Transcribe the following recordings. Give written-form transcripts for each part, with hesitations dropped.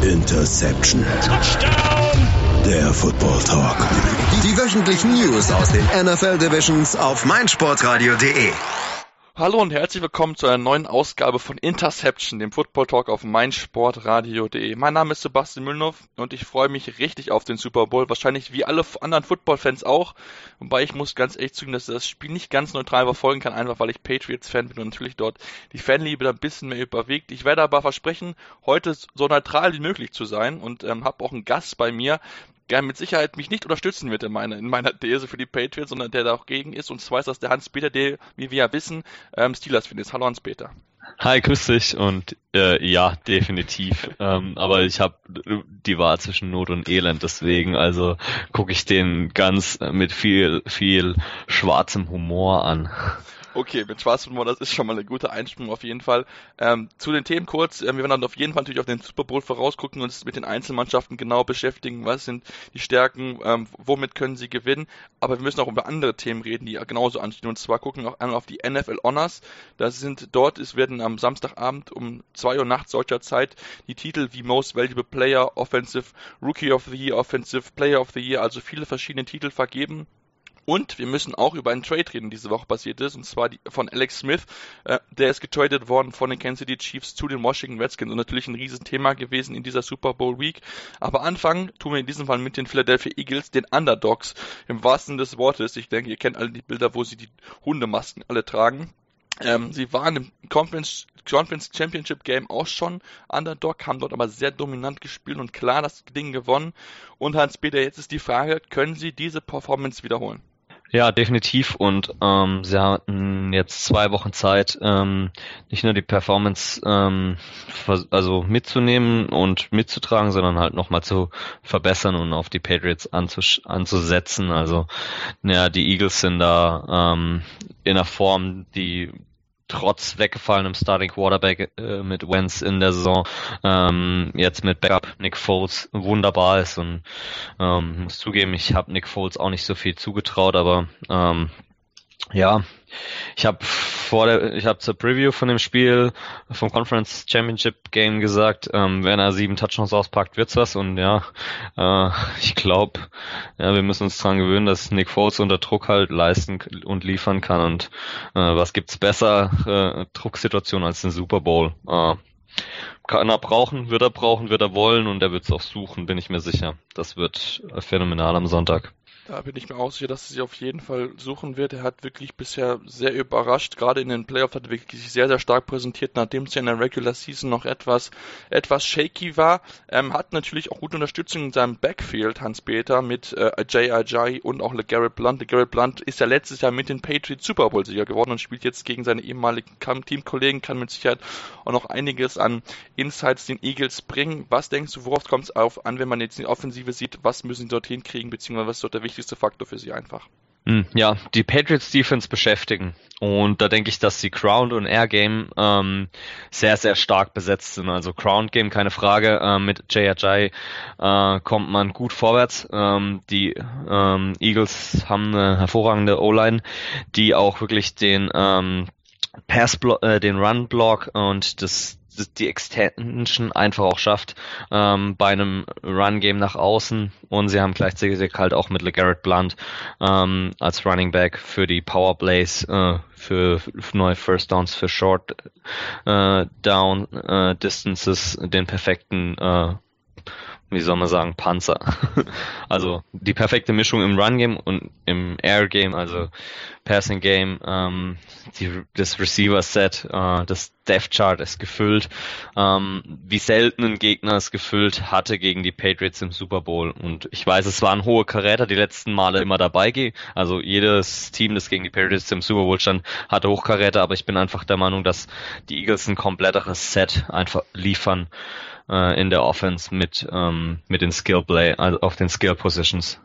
Interception. Touchdown! Der Football Talk. Die wöchentlichen News aus den NFL Divisions auf meinsportradio.de. Hallo und herzlich willkommen zu einer neuen Ausgabe von Interception, dem Football Talk auf meinsportradio.de. Mein Name ist Sebastian Müllnow und ich freue mich richtig auf den Super Bowl, wahrscheinlich wie alle anderen Football-Fans auch, wobei ich muss ganz ehrlich zugeben, dass ich das Spiel nicht ganz neutral verfolgen kann, einfach weil ich Patriots-Fan bin und natürlich dort die Fanliebe da ein bisschen mehr überwiegt. Ich werde aber versprechen, heute so neutral wie möglich zu sein und habe auch einen Gast bei mir, der mit Sicherheit mich nicht unterstützen wird in meiner These für die Patriots, sondern der da auch gegen ist. Und zwar ist das der Hans-Peter, der, wie wir ja wissen, Steelers-Fan ist. Hallo Hans-Peter. Hi, grüß dich und ja, definitiv. Aber ich habe die Wahl zwischen Not und Elend, deswegen also gucke ich den ganz mit viel schwarzem Humor an. Okay, mit schwarzem Humor, das ist schon mal eine gute Einstimmung auf jeden Fall. Zu den Themen kurz, wir werden dann auf jeden Fall natürlich auf den Super Bowl vorausgucken und uns mit den Einzelmannschaften genau beschäftigen, was sind die Stärken, womit können sie gewinnen, aber wir müssen auch über andere Themen reden, die genauso anstehen, und zwar gucken wir auch einmal auf die NFL Honors. Es werden am Samstagabend um 2 Uhr nachts deutscher Zeit die Titel wie Most Valuable Player, Offensive Rookie of the Year, Offensive Player of the Year, also viele verschiedene Titel vergeben. Und wir müssen auch über einen Trade reden, die diese Woche passiert ist, und zwar von Alex Smith. Der ist getradet worden von den Kansas City Chiefs zu den Washington Redskins und natürlich ein Riesenthema gewesen in dieser Super Bowl Week. Aber anfangen tun wir in diesem Fall mit den Philadelphia Eagles, den Underdogs, im wahrsten Sinne des Wortes. Ich denke, ihr kennt alle die Bilder, wo sie die Hundemasken alle tragen. Sie waren im Conference Championship Game auch schon Underdog, haben dort aber sehr dominant gespielt und klar das Ding gewonnen. Und Hans-Peter, jetzt ist die Frage, können sie diese Performance wiederholen? Ja, definitiv, und sie hatten jetzt 2 Wochen Zeit, nicht nur die Performance also mitzunehmen und mitzutragen, sondern halt nochmal zu verbessern und auf die Patriots anzusetzen. Also ja, die Eagles sind da in einer Form, die trotz weggefallenem Starting Quarterback mit Wentz in der Saison jetzt mit Backup Nick Foles wunderbar ist, und muss zugeben, ich habe Nick Foles auch nicht so viel zugetraut, aber ja, ich habe zur Preview von dem Spiel vom Conference Championship Game gesagt, wenn er 7 Touchdowns auspackt, wird's was, und ja, ich glaube, ja, wir müssen uns dran gewöhnen, dass Nick Foles unter Druck halt leisten und liefern kann, und was gibt's besser Drucksituation als den Super Bowl? Kann er brauchen, wird er wollen, und er wird's auch suchen, bin ich mir sicher. Das wird phänomenal am Sonntag. Da bin ich mir auch sicher, dass er sie auf jeden Fall suchen wird. Er hat wirklich bisher sehr überrascht. Gerade in den Playoffs hat er wirklich sehr, sehr stark präsentiert, nachdem es ja in der Regular Season noch etwas shaky war. Hat natürlich auch gute Unterstützung in seinem Backfield, Hans-Peter, mit Jay Ajayi und auch LeGarrette Blount. LeGarrette Blount ist ja letztes Jahr mit den Patriots Super Bowl-Sieger geworden und spielt jetzt gegen seine ehemaligen Teamkollegen, kann mit Sicherheit auch noch einiges an Insights den Eagles bringen. Was denkst du, worauf kommt es an, wenn man jetzt die Offensive sieht? Was müssen sie dort hinkriegen, beziehungsweise was ist dort der wichtigste Faktor für sie einfach? Ja, die Patriots Defense beschäftigen, und da denke ich, dass die Ground und Air Game sehr, sehr stark besetzt sind. Also Ground Game, keine Frage, mit Jay Ajayi kommt man gut vorwärts. Die Eagles haben eine hervorragende O-Line, die auch wirklich den den Run-Block und die Extension einfach auch schafft bei einem Run-Game nach außen, und sie haben gleichzeitig halt auch mit LeGarrette Blount als Running Back für die Powerplays, für neue First Downs, für Short Down Distances, den perfekten wie soll man sagen, Panzer. Also die perfekte Mischung im Run-Game und im Air-Game, also Passing-Game, das Receiver-Set, das Depth-Chart ist gefüllt, wie selten ein Gegner es gefüllt hatte gegen die Patriots im Super Bowl. Und ich weiß, es waren hohe Karäter die letzten Male immer dabei, also jedes Team, das gegen die Patriots im Super Bowl stand, hatte Hochkaräter, aber ich bin einfach der Meinung, dass die Eagles ein kompletteres Set einfach liefern in der Offense mit den Skill Play, also auf den Skill Positions.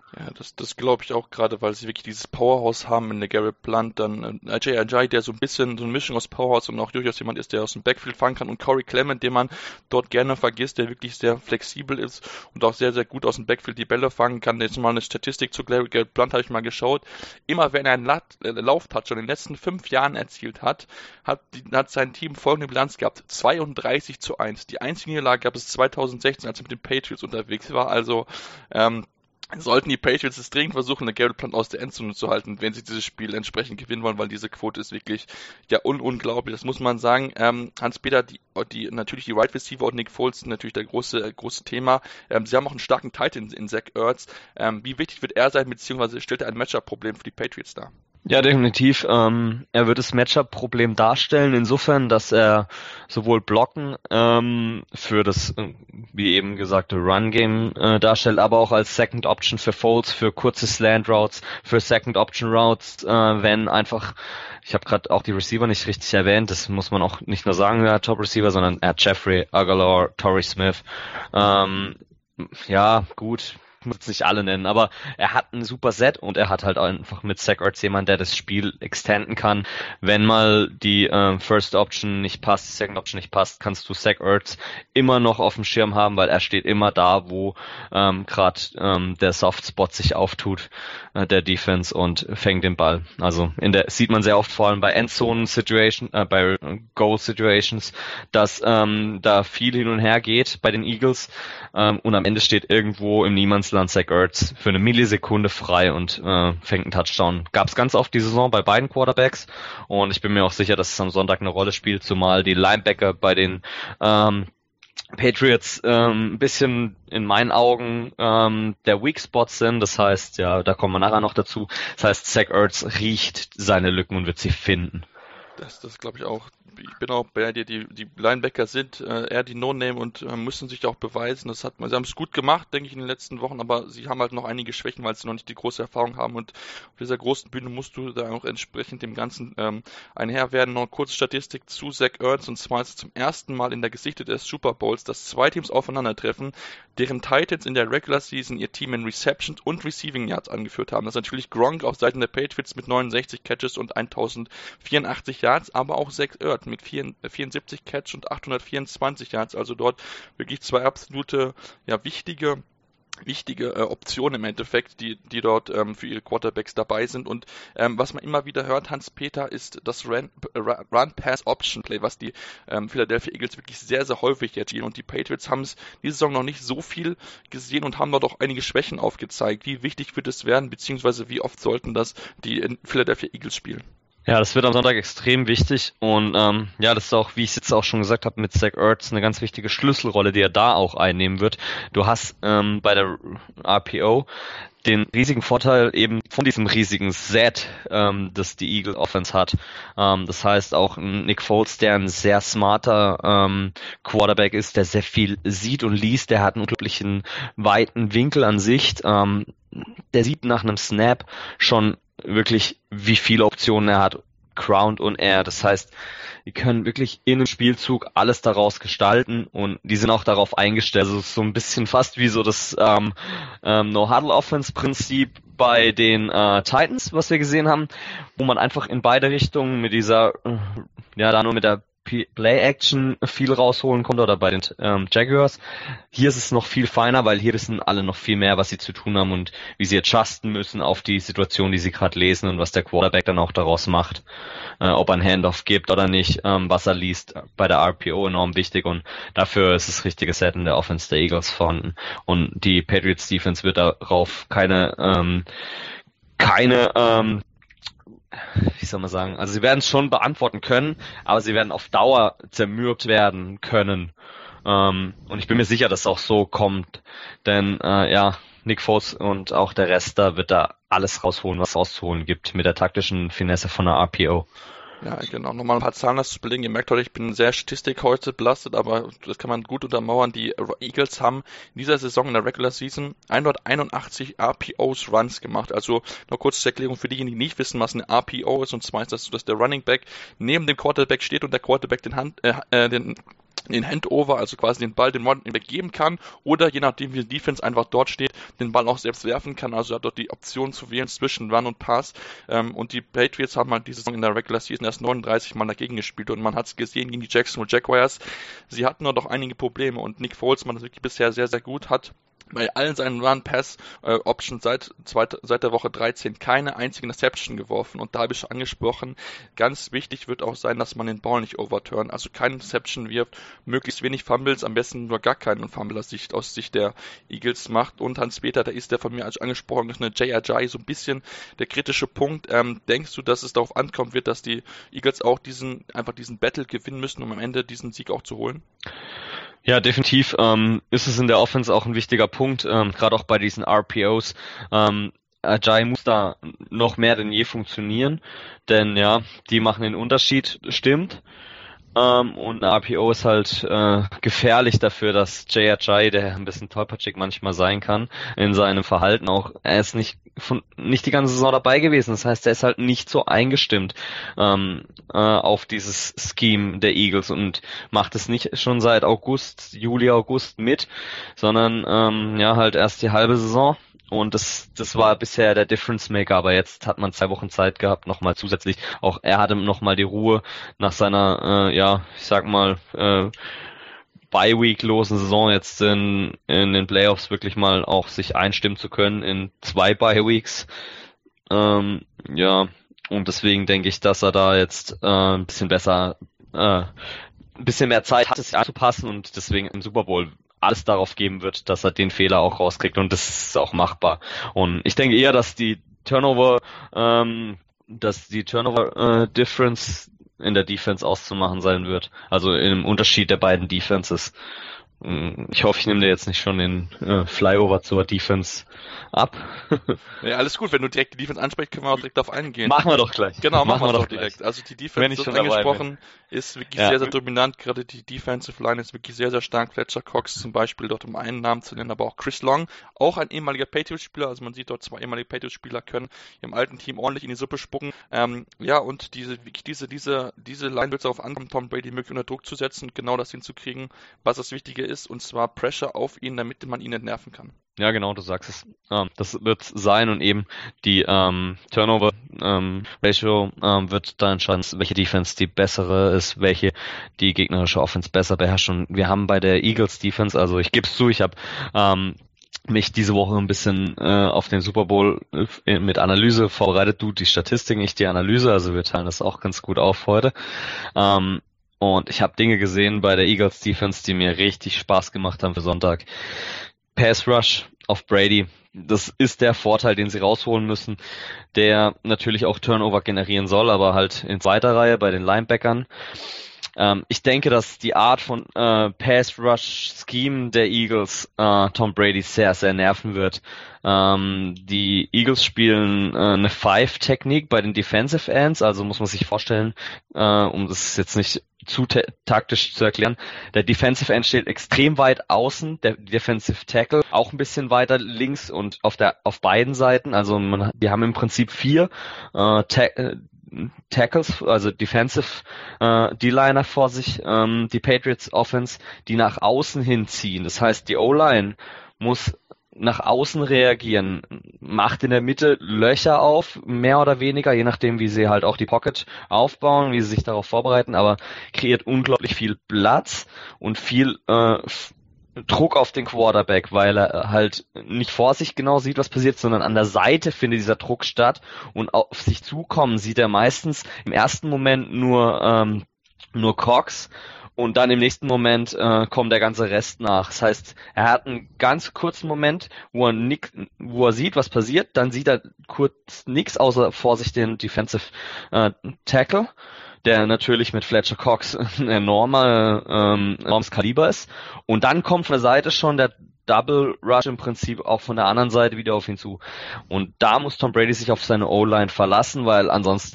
Ja, das glaube ich auch gerade, weil sie wirklich dieses Powerhouse haben in der Garrett Blount, dann Ajay Ajayi, der so ein bisschen so eine Mischung aus Powerhouse und auch durchaus jemand ist, der aus dem Backfield fangen kann, und Corey Clement, den man dort gerne vergisst, der wirklich sehr flexibel ist und auch sehr, sehr gut aus dem Backfield die Bälle fangen kann. Jetzt mal eine Statistik zu Garrett Blount habe ich mal geschaut. Immer wenn er einen Lauf-Touchdown in den letzten 5 Jahren erzielt hat, hat sein Team folgende Bilanz gehabt: 32-1. Die einzige Niederlage gab es 2016, als er mit den Patriots unterwegs war. Also sollten die Patriots es dringend versuchen, eine Garrett Blount aus der Endzone zu halten, wenn sie dieses Spiel entsprechend gewinnen wollen, weil diese Quote ist wirklich ja unglaublich. Das muss man sagen. Hans-Peter, natürlich die Wide Receiver und Nick Foles sind natürlich der große Thema. Sie haben auch einen starken Tight End in Zach Ertz. Wie wichtig wird er sein, beziehungsweise stellt er ein Matchup-Problem für die Patriots dar? Ja, definitiv. Er wird das Matchup-Problem darstellen, insofern, dass er sowohl Blocken für das, wie eben gesagte, Run-Game darstellt, aber auch als Second Option für Foles, für kurze Slant-Routes, für Second Option Routes, wenn einfach, ich habe gerade auch die Receiver nicht richtig erwähnt, das muss man auch nicht nur sagen, er hat Top-Receiver, sondern er hat Jeffrey, Aguilar, Torrey Smith. Ja, gut. Ich muss nicht alle nennen, aber er hat ein super Set und er hat halt einfach mit Zach Ertz jemand, der das Spiel extenden kann. Wenn mal die First Option nicht passt, die Second Option nicht passt, kannst du Zach Ertz immer noch auf dem Schirm haben, weil er steht immer da, wo gerade der Softspot sich auftut, der Defense, und fängt den Ball. Also sieht man sehr oft, vor allem bei Endzone-Situation, bei Goal-Situations, dass da viel hin und her geht bei den Eagles, und am Ende steht irgendwo im Niemandsland Zach Ertz für eine Millisekunde frei und fängt einen Touchdown. Gab es ganz oft die Saison bei beiden Quarterbacks, und ich bin mir auch sicher, dass es am Sonntag eine Rolle spielt, zumal die Linebacker bei den Patriots ein bisschen in meinen Augen der Weak Spot sind. Das heißt, ja, da kommen wir nachher noch dazu. Das heißt, Zach Ertz riecht seine Lücken und wird sie finden. Das glaube ich auch. Ich bin auch bei dir, die Linebacker sind eher die No-Name und müssen sich auch beweisen. Sie haben es gut gemacht, denke ich, in den letzten Wochen, aber sie haben halt noch einige Schwächen, weil sie noch nicht die große Erfahrung haben, und auf dieser großen Bühne musst du da auch entsprechend dem Ganzen einher werden. Noch eine kurze Statistik zu Zach Ertz, und zwar ist es zum ersten Mal in der Geschichte des Super Bowls, dass zwei Teams aufeinandertreffen, deren Titans in der Regular Season ihr Team in Receptions und Receiving Yards angeführt haben. Das ist natürlich Gronk auf Seiten der Patriots mit 69 Catches und 1084 Yards, aber auch Zach Ertz mit 74 Catch und 824 Yards, also dort wirklich zwei absolute, ja, wichtige Optionen im Endeffekt, die dort für ihre Quarterbacks dabei sind. Und was man immer wieder hört, Hans-Peter, ist das Run-Pass-Option-Play, was die Philadelphia Eagles wirklich sehr, sehr häufig jetzt spielen. Und die Patriots haben es diese Saison noch nicht so viel gesehen und haben dort auch einige Schwächen aufgezeigt. Wie wichtig wird es werden, beziehungsweise wie oft sollten das die Philadelphia Eagles spielen? Ja, das wird am Sonntag extrem wichtig, und ja, das ist auch, wie ich es jetzt auch schon gesagt habe, mit Zach Ertz eine ganz wichtige Schlüsselrolle, die er da auch einnehmen wird. Du hast bei der RPO den riesigen Vorteil eben von diesem riesigen Set, das die Eagle Offense hat. Das heißt auch Nick Foles, der ein sehr smarter Quarterback ist, der sehr viel sieht und liest, der hat einen unglaublichen weiten Winkel an Sicht. Der sieht nach einem Snap schon wirklich, wie viele Optionen er hat, Ground und Air. Das heißt, die können wirklich in einem Spielzug alles daraus gestalten, und die sind auch darauf eingestellt. Also so ein bisschen fast wie so das No-Huddle-Offense-Prinzip bei den Titans, was wir gesehen haben, wo man einfach in beide Richtungen mit dieser, da nur mit der Play-Action viel rausholen konnte, oder bei den Jaguars. Hier ist es noch viel feiner, weil hier wissen alle noch viel mehr, was sie zu tun haben und wie sie adjusten müssen auf die Situation, die sie gerade lesen, und was der Quarterback dann auch daraus macht. Ob er ein Handoff gibt oder nicht, was er liest, bei der RPO enorm wichtig, und dafür ist das richtige Set in der Offense der Eagles vorhanden. Und die Patriots Defense wird darauf keine wie soll man sagen, also sie werden es schon beantworten können, aber sie werden auf Dauer zermürbt werden können. Und ich bin mir sicher, dass es auch so kommt. Denn Nick Foles und auch der Rest da wird da alles rausholen, was es rauszuholen gibt, mit der taktischen Finesse von der RPO. Ja, genau. Nochmal ein paar Zahlen dazu belegen. Ihr merkt heute, ich bin sehr Statistik heute belastet, aber das kann man gut untermauern. Die Eagles haben in dieser Saison in der Regular Season 181 RPOs Runs gemacht. Also noch kurz zur Erklärung für diejenigen, die nicht wissen, was eine RPO ist. Und zwar ist das so, dass der Running Back neben dem Quarterback steht und der Quarterback den den Handover, also quasi den Ball dem Running Back geben kann oder je nachdem wie die Defense einfach dort steht, den Ball auch selbst werfen kann, also hat dort die Option zu wählen zwischen Run und Pass und die Patriots haben halt diese Saison in der Regular Season erst 39 Mal dagegen gespielt und man hat es gesehen gegen die Jacksonville Jaguars, sie hatten nur doch einige Probleme und Nick Foles, man das wirklich bisher sehr, sehr gut hat, bei allen seinen Run-Pass-Options seit der Woche 13 keine einzige Interception geworfen. Und da habe ich schon angesprochen, ganz wichtig wird auch sein, dass man den Ball nicht overturnt, also keine Interception wirft, möglichst wenig Fumbles, am besten nur gar keinen Fumble aus Sicht der Eagles macht. Und Hans-Peter, da ist der von mir als angesprochen, ist eine Jay Ajayi so ein bisschen der kritische Punkt. Denkst du, dass es darauf ankommen wird, dass die Eagles auch diesen Battle gewinnen müssen, um am Ende diesen Sieg auch zu holen? Ja, definitiv ist es in der Offense auch ein wichtiger Punkt, gerade auch bei diesen RPOs. Ajayi muss da noch mehr denn je funktionieren, denn ja, die machen den Unterschied, stimmt. Und eine RPO ist halt gefährlich dafür, dass Jay Ajayi, der ein bisschen tollpatschig manchmal sein kann, in seinem Verhalten auch, er ist nicht die ganze Saison dabei gewesen. Das heißt, er ist halt nicht so eingestimmt auf dieses Scheme der Eagles und macht es nicht schon seit Juli, August mit, sondern ja halt erst die halbe Saison. Und das war bisher der Difference Maker, aber jetzt hat man 2 Wochen Zeit gehabt, nochmal zusätzlich. Auch er hatte nochmal die Ruhe nach seiner, Bye-Week-losen Saison jetzt in den Playoffs wirklich mal auch sich einstimmen zu können in 2 Bye-Weeks. Und deswegen denke ich, dass er da jetzt ein bisschen mehr Zeit hat, sich anzupassen und deswegen im Super Bowl alles darauf geben wird, dass er den Fehler auch rauskriegt und das ist auch machbar. Und ich denke eher, dass die Turnover Difference in der Defense auszumachen sein wird. Also im Unterschied der beiden Defenses. Ich hoffe, ich nehme dir jetzt nicht schon den Flyover zur Defense ab. Ja, alles gut. Wenn du direkt die Defense ansprichst, können wir auch direkt darauf eingehen. Machen wir doch gleich. Genau, machen wir doch direkt. Also die Defense, das angesprochen, ist wirklich sehr, sehr dominant. Gerade die Defensive Line ist wirklich sehr, sehr stark. Fletcher Cox zum Beispiel, dort um einen Namen zu nennen, aber auch Chris Long, auch ein ehemaliger Patriots-Spieler. Also man sieht dort 2 ehemalige Patriots-Spieler können im alten Team ordentlich in die Suppe spucken. Und diese Line wird es darauf ankommen, Tom Brady möglich unter Druck zu setzen und genau das hinzukriegen, was das Wichtige ist, und zwar Pressure auf ihn, damit man ihn entnerven kann. Ja, genau, du sagst es. Das wird sein und eben die Turnover Ratio wird da entscheiden, welche Defense die bessere ist, welche die gegnerische Offense besser beherrscht. Und wir haben bei der Eagles Defense, also ich gebe es zu, ich habe mich diese Woche ein bisschen auf den Super Bowl mit Analyse vorbereitet. Du die Statistiken, ich die Analyse, also wir teilen das auch ganz gut auf heute. Und ich habe Dinge gesehen bei der Eagles Defense, die mir richtig Spaß gemacht haben für Sonntag. Pass Rush auf Brady, das ist der Vorteil, den sie rausholen müssen, der natürlich auch Turnover generieren soll, aber halt in zweiter Reihe bei den Linebackern. Ich denke, dass die Art von Pass Rush Scheme der Eagles Tom Brady sehr, sehr nerven wird. Die Eagles spielen eine 5-Technik bei den Defensive Ends, also muss man sich vorstellen, um das jetzt nicht zu taktisch zu erklären. Der Defensive End steht extrem weit außen, der Defensive Tackle auch ein bisschen weiter links und auf beiden Seiten. Also wir haben im Prinzip 4 Tackles, also Defensive D-Liner vor sich, die Patriots Offense, die nach außen hinziehen. Das heißt, die O-Line muss nach außen reagieren, macht in der Mitte Löcher auf, mehr oder weniger, je nachdem, wie sie halt auch die Pocket aufbauen, wie sie sich darauf vorbereiten, aber kreiert unglaublich viel Platz und viel Druck auf den Quarterback, weil er halt nicht vor sich genau sieht, was passiert, sondern an der Seite findet dieser Druck statt und auf sich zukommen sieht er meistens im ersten Moment nur Cox. Und dann im nächsten Moment kommt der ganze Rest nach. Das heißt, er hat einen ganz kurzen Moment, wo er sieht, was passiert. Dann sieht er kurz nichts, außer vor sich den Defensive Tackle, der natürlich mit Fletcher Cox ein enormes Kaliber ist. Und dann kommt von der Seite schon der Double Rush im Prinzip auch von der anderen Seite wieder auf ihn zu. Und da muss Tom Brady sich auf seine O-Line verlassen, weil ansonsten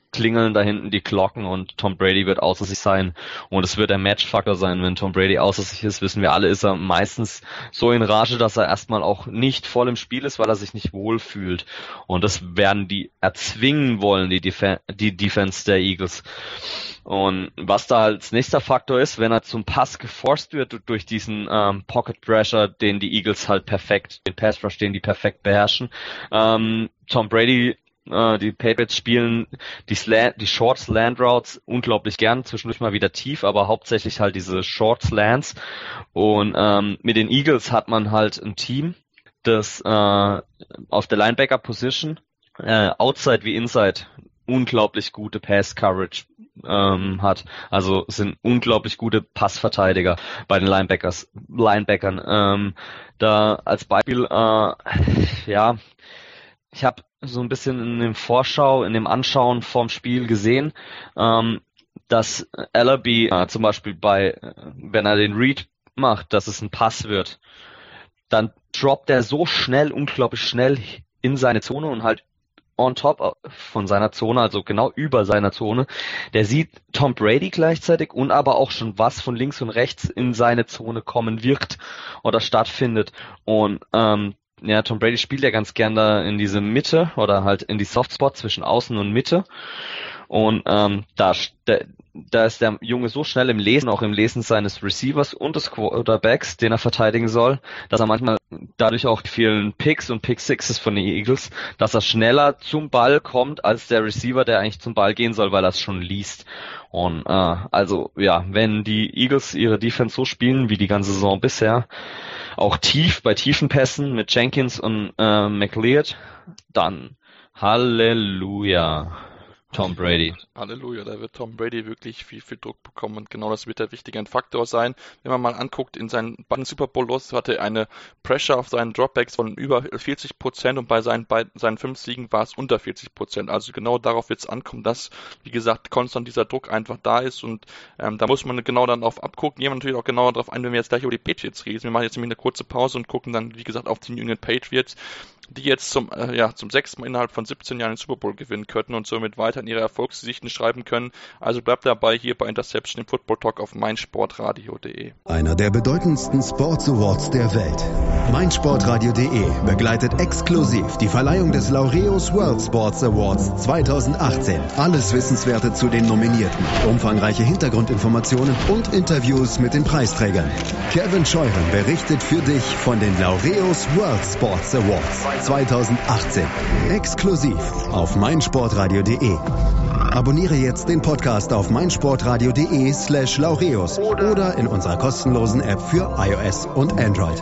klingeln da hinten die Glocken und Tom Brady wird außer sich sein und es wird der Matchfaktor sein. Wenn Tom Brady außer sich ist, wissen wir alle, ist er meistens so in Rage, dass er erstmal auch nicht voll im Spiel ist, weil er sich nicht wohl fühlt. Und das werden die erzwingen wollen, die Defense der Eagles. Und was da als nächster Faktor ist, wenn er zum Pass geforst wird durch diesen Pocket Pressure, den die Eagles halt perfekt, den Pass Rush, den die perfekt beherrschen. Tom Brady, die Patriots spielen die Short Slant Routes unglaublich gern, zwischendurch mal wieder tief, aber hauptsächlich halt diese Short Slants. Und mit den Eagles hat man halt ein Team, das auf der Linebacker Position Outside wie Inside unglaublich gute Pass Coverage hat. Also sind unglaublich gute Passverteidiger bei den Linebackern. Da als Beispiel, ja, ich habe so ein bisschen in dem Anschauen vom Spiel gesehen, dass Allaby zum Beispiel wenn er den Read macht, dass es ein Pass wird, dann droppt er so schnell, unglaublich schnell in seine Zone und halt on top von seiner Zone, also genau über seiner Zone. Der sieht Tom Brady gleichzeitig und aber auch schon, was von links und rechts in seine Zone kommen wird oder stattfindet. Und ja, Tom Brady spielt ja ganz gern da in diese Mitte oder halt in die Softspot zwischen Außen und Mitte. Und da ist der Junge so schnell im Lesen, auch im Lesen seines Receivers und des Quarterbacks, den er verteidigen soll, dass er manchmal dadurch auch die vielen Picks und Pick-Sixes von den Eagles, dass er schneller zum Ball kommt als der Receiver, der eigentlich zum Ball gehen soll, weil er es schon liest. Und also ja, wenn die Eagles ihre Defense so spielen wie die ganze Saison bisher, auch bei tiefen Pässen mit Jenkins und McLeod, dann Halleluja. Tom Brady. Halleluja, da wird Tom Brady wirklich viel, viel Druck bekommen und genau das wird der wichtige Faktor sein. Wenn man mal anguckt, in seinen beiden Super Bowl-Los hatte er eine Pressure auf seinen Dropbacks von über 40% und bei seinen 5 Siegen war es unter 40%. Also genau darauf wird es ankommen, dass, wie gesagt, konstant dieser Druck einfach da ist und da muss man genau dann auf abgucken. Gehen wir natürlich auch genauer darauf ein, wenn wir jetzt gleich über die Patriots reden. Wir machen jetzt nämlich eine kurze Pause und gucken dann, wie gesagt, auf die New England Patriots, die jetzt zum 6. Mal innerhalb von 17 Jahren den Super Bowl gewinnen könnten und somit weiter in ihre Erfolgsgeschichten schreiben können. Also bleibt dabei hier bei Interception im Football Talk auf meinsportradio.de. Einer der bedeutendsten Sports Awards der Welt. meinsportradio.de begleitet exklusiv die Verleihung des Laureus World Sports Awards 2018. Alles Wissenswerte zu den Nominierten, umfangreiche Hintergrundinformationen und Interviews mit den Preisträgern. Kevin Scheuren berichtet für dich von den Laureus World Sports Awards 2018. Exklusiv auf meinsportradio.de. Abonniere jetzt den Podcast auf meinsportradio.de/Laureus oder in unserer kostenlosen App für iOS und Android.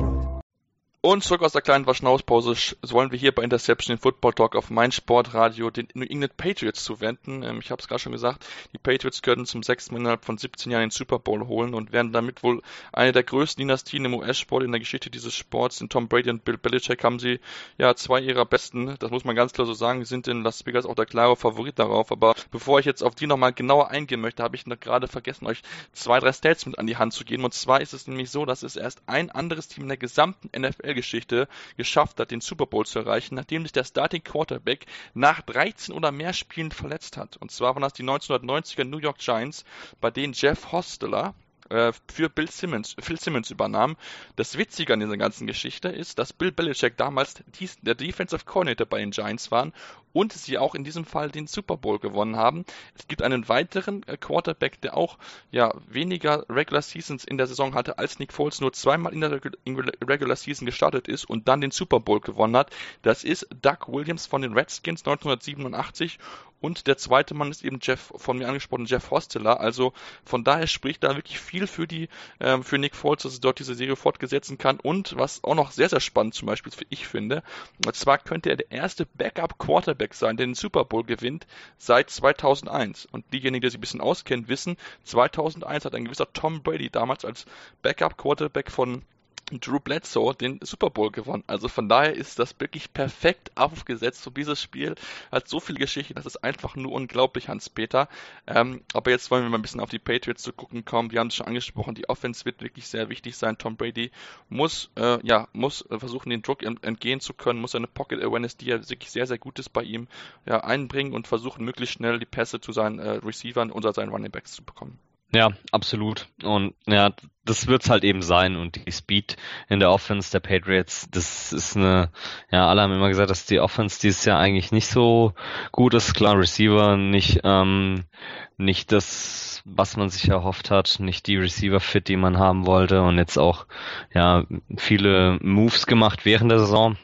Und zurück aus der kleinen Verschnaufpause wollen wir hier bei Interception den Football Talk auf meinsportradio den New England Patriots zuwenden. Ich habe es gerade schon gesagt, die Patriots können zum 6. Mal innerhalb von 17 Jahren den Super Bowl holen und werden damit wohl eine der größten Dynastien im US-Sport in der Geschichte dieses Sports. In Tom Brady und Bill Belichick haben sie ja zwei ihrer besten, das muss man ganz klar so sagen, sind in Las Vegas auch der klare Favorit darauf. Aber bevor ich jetzt auf die nochmal genauer eingehen möchte, habe ich noch gerade vergessen, euch 2, 3 Stats mit an die Hand zu geben. Und zwar ist es nämlich so, dass es erst ein anderes Team in der gesamten NFL-Geschichte geschafft hat, den Super Bowl zu erreichen, nachdem sich der Starting Quarterback nach 13 oder mehr Spielen verletzt hat. Und zwar waren das die 1990er New York Giants, bei denen Jeff Hostetler für Phil Simmons übernahm. Das Witzige an dieser ganzen Geschichte ist, dass Bill Belichick damals der Defensive Coordinator bei den Giants waren und sie auch in diesem Fall den Super Bowl gewonnen haben. Es gibt einen weiteren Quarterback, der auch weniger Regular Seasons in der Saison hatte als Nick Foles, nur zweimal in der Regular Season gestartet ist und dann den Super Bowl gewonnen hat. Das ist Doug Williams von den Redskins 1987 und der zweite Mann ist eben von mir angesprochen, Jeff Hostetler. Also von daher spricht da wirklich viel für Nick Foles, dass er dort diese Serie fortgesetzen kann. Und was auch noch sehr, sehr spannend zum Beispiel ich finde, und zwar könnte er der erste Backup-Quarterback sein, der den Super Bowl gewinnt seit 2001. Und diejenigen, die sich ein bisschen auskennen, wissen, 2001 hat ein gewisser Tom Brady damals als Backup-Quarterback von Drew Bledsoe den Super Bowl gewonnen. Also von daher ist das wirklich perfekt aufgesetzt. Und dieses Spiel hat so viel Geschichte, das ist einfach nur unglaublich, Hans-Peter. Aber jetzt wollen wir mal ein bisschen auf die Patriots zu gucken kommen. Wir haben es schon angesprochen, die Offense wird wirklich sehr wichtig sein. Tom Brady muss versuchen, den Druck entgehen zu können, muss seine Pocket Awareness, die ja wirklich sehr, sehr gut ist bei ihm, einbringen und versuchen, möglichst schnell die Pässe zu seinen Receivern oder seinen Running Backs zu bekommen. Ja, absolut. Und ja, das wird's halt eben sein. Und die Speed in der Offense der Patriots, das ist alle haben immer gesagt, dass die Offense dieses Jahr eigentlich nicht so gut ist. Klar, Receiver nicht das, was man sich erhofft hat, nicht die Receiver-Fit, die man haben wollte, und jetzt auch viele Moves gemacht während der Saison.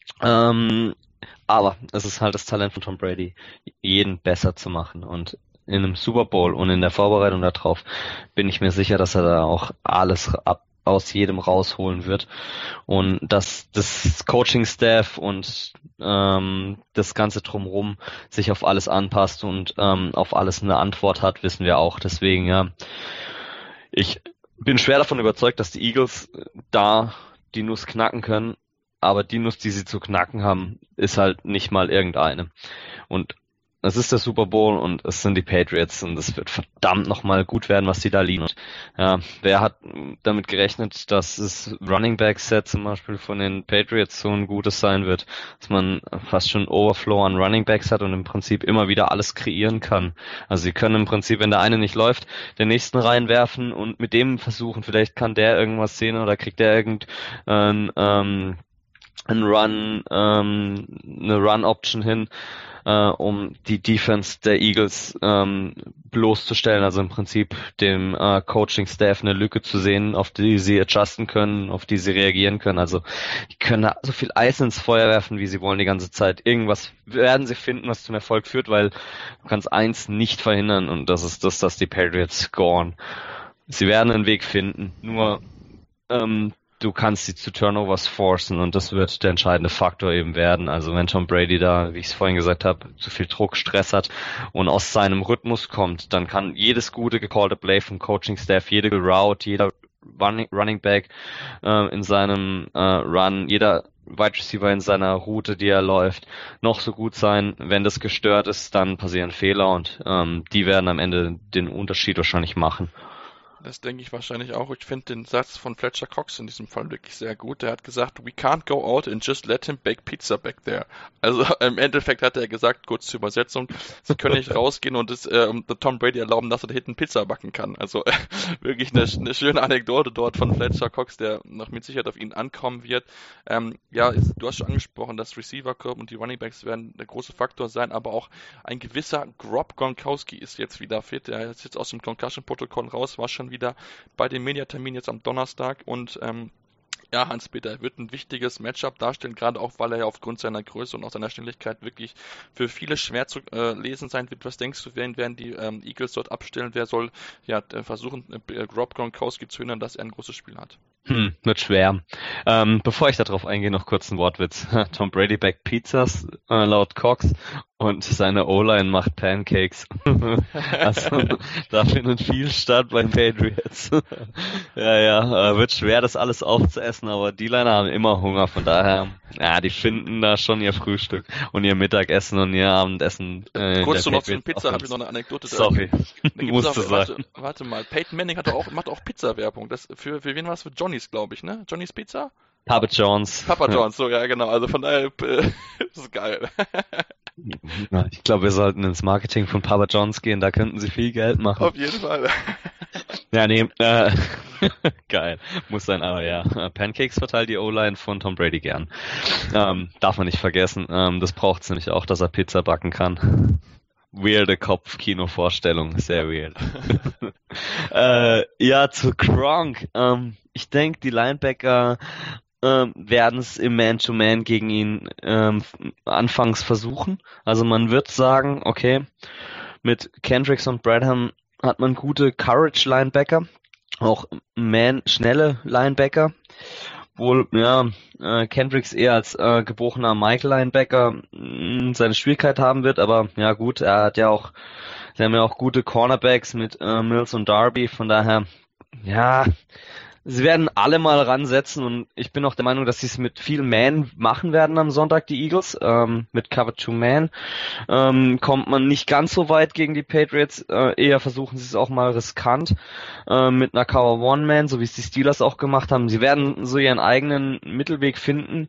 Aber es ist halt das Talent von Tom Brady, jeden besser zu machen, und in einem Super Bowl und in der Vorbereitung darauf bin ich mir sicher, dass er da auch alles aus jedem rausholen wird, und dass das Coaching-Staff und das Ganze drumherum sich auf alles anpasst und auf alles eine Antwort hat, wissen wir auch. Deswegen, ich bin schwer davon überzeugt, dass die Eagles da die Nuss knacken können, aber die Nuss, die sie zu knacken haben, ist halt nicht mal irgendeine. Und es ist der Super Bowl und es sind die Patriots, und es wird verdammt nochmal gut werden, was die da liegen. Und, wer hat damit gerechnet, dass das Running Back Set zum Beispiel von den Patriots so ein gutes sein wird, dass man fast schon Overflow an Running Backs hat und im Prinzip immer wieder alles kreieren kann. Also sie können im Prinzip, wenn der eine nicht läuft, den nächsten reinwerfen und mit dem versuchen, vielleicht kann der irgendwas sehen oder kriegt der eine Run-Option hin, um die Defense der Eagles bloßzustellen, also im Prinzip dem Coaching-Staff eine Lücke zu sehen, auf die sie adjusten können, auf die sie reagieren können. Also die können da so viel Eis ins Feuer werfen, wie sie wollen die ganze Zeit. Irgendwas werden sie finden, was zum Erfolg führt, weil du kannst eins nicht verhindern, und das ist das, dass die Patriots scoren. Sie werden einen Weg finden, nur du kannst sie zu Turnovers forcen, und das wird der entscheidende Faktor eben werden. Also wenn Tom Brady da, wie ich es vorhin gesagt habe, zu viel Druck, Stress hat und aus seinem Rhythmus kommt, dann kann jedes gute gecallte Play vom Coaching-Staff, jede Route, jeder Running Back in seinem Run, jeder Wide Receiver in seiner Route, die er läuft, noch so gut sein. Wenn das gestört ist, dann passieren Fehler, und die werden am Ende den Unterschied wahrscheinlich machen. Das denke ich wahrscheinlich auch. Ich finde den Satz von Fletcher Cox in diesem Fall wirklich sehr gut. Der hat gesagt, we can't go out and just let him bake pizza back there. Also im Endeffekt hat er gesagt, kurz zur Übersetzung, sie können nicht rausgehen und Tom Brady erlauben, dass er da hinten Pizza backen kann. Also wirklich eine schöne Anekdote dort von Fletcher Cox, der noch mit Sicherheit auf ihn ankommen wird. Du hast schon angesprochen, das Receiver-Korb und die Runningbacks werden der große Faktor sein, aber auch ein gewisser Rob Gronkowski ist jetzt wieder fit. Er ist jetzt aus dem Concussion-Protokoll raus, war schon wieder bei dem Mediatermin jetzt am Donnerstag, und Hans-Peter wird ein wichtiges Matchup darstellen, gerade auch, weil er ja aufgrund seiner Größe und auch seiner Schnelligkeit wirklich für viele schwer zu lesen sein wird. Was denkst du, wen werden die Eagles dort abstellen? Wer soll versuchen, Rob Gronkowski zu hindern, dass er ein großes Spiel hat? Wird schwer. Bevor ich darauf eingehe, noch kurz ein Wortwitz. Tom Brady backt Pizzas, laut Cox, und seine O-Line macht Pancakes. Also, da findet viel statt bei Patriots. Wird schwer, das alles aufzuessen, aber die Liner haben immer Hunger, von daher, die finden da schon ihr Frühstück und ihr Mittagessen und ihr Abendessen. Kurz noch zu den Pizza, habe ich noch eine Anekdote. Sorry, musste sein. Warte mal, Peyton Manning macht auch Pizza-Werbung. Für wen war es? Für Johnny's, glaube ich, ne? Johnny's Pizza? Papa John's, so, ja genau, also von daher, das ist geil. Ich glaube, wir sollten ins Marketing von Papa John's gehen, da könnten sie viel Geld machen. Auf jeden Fall. Geil, muss sein, aber Pancakes verteilt die O-Line von Tom Brady gern. Darf man nicht vergessen, das braucht's nämlich auch, dass er Pizza backen kann. Weirde Kopf-Kino-Vorstellung, sehr weird. Zu Gronk. Ich denke, die Linebacker werden es im Man-to-Man gegen ihn anfangs versuchen. Also man wird sagen, okay, mit Kendricks und Bradham hat man gute Courage-Linebacker, auch schnelle Linebacker. Wohl, Kendricks eher als gebrochener Michael-Linebacker seine Schwierigkeit haben wird, aber ja gut, sie haben ja auch gute Cornerbacks mit Mills und Darby, von daher, Sie werden alle mal ransetzen und ich bin auch der Meinung, dass sie es mit viel Man machen werden am Sonntag, die Eagles. Mit Cover 2 Man kommt man nicht ganz so weit gegen die Patriots. Eher versuchen sie es auch mal riskant mit einer Cover 1 Man, so wie es die Steelers auch gemacht haben. Sie werden so ihren eigenen Mittelweg finden.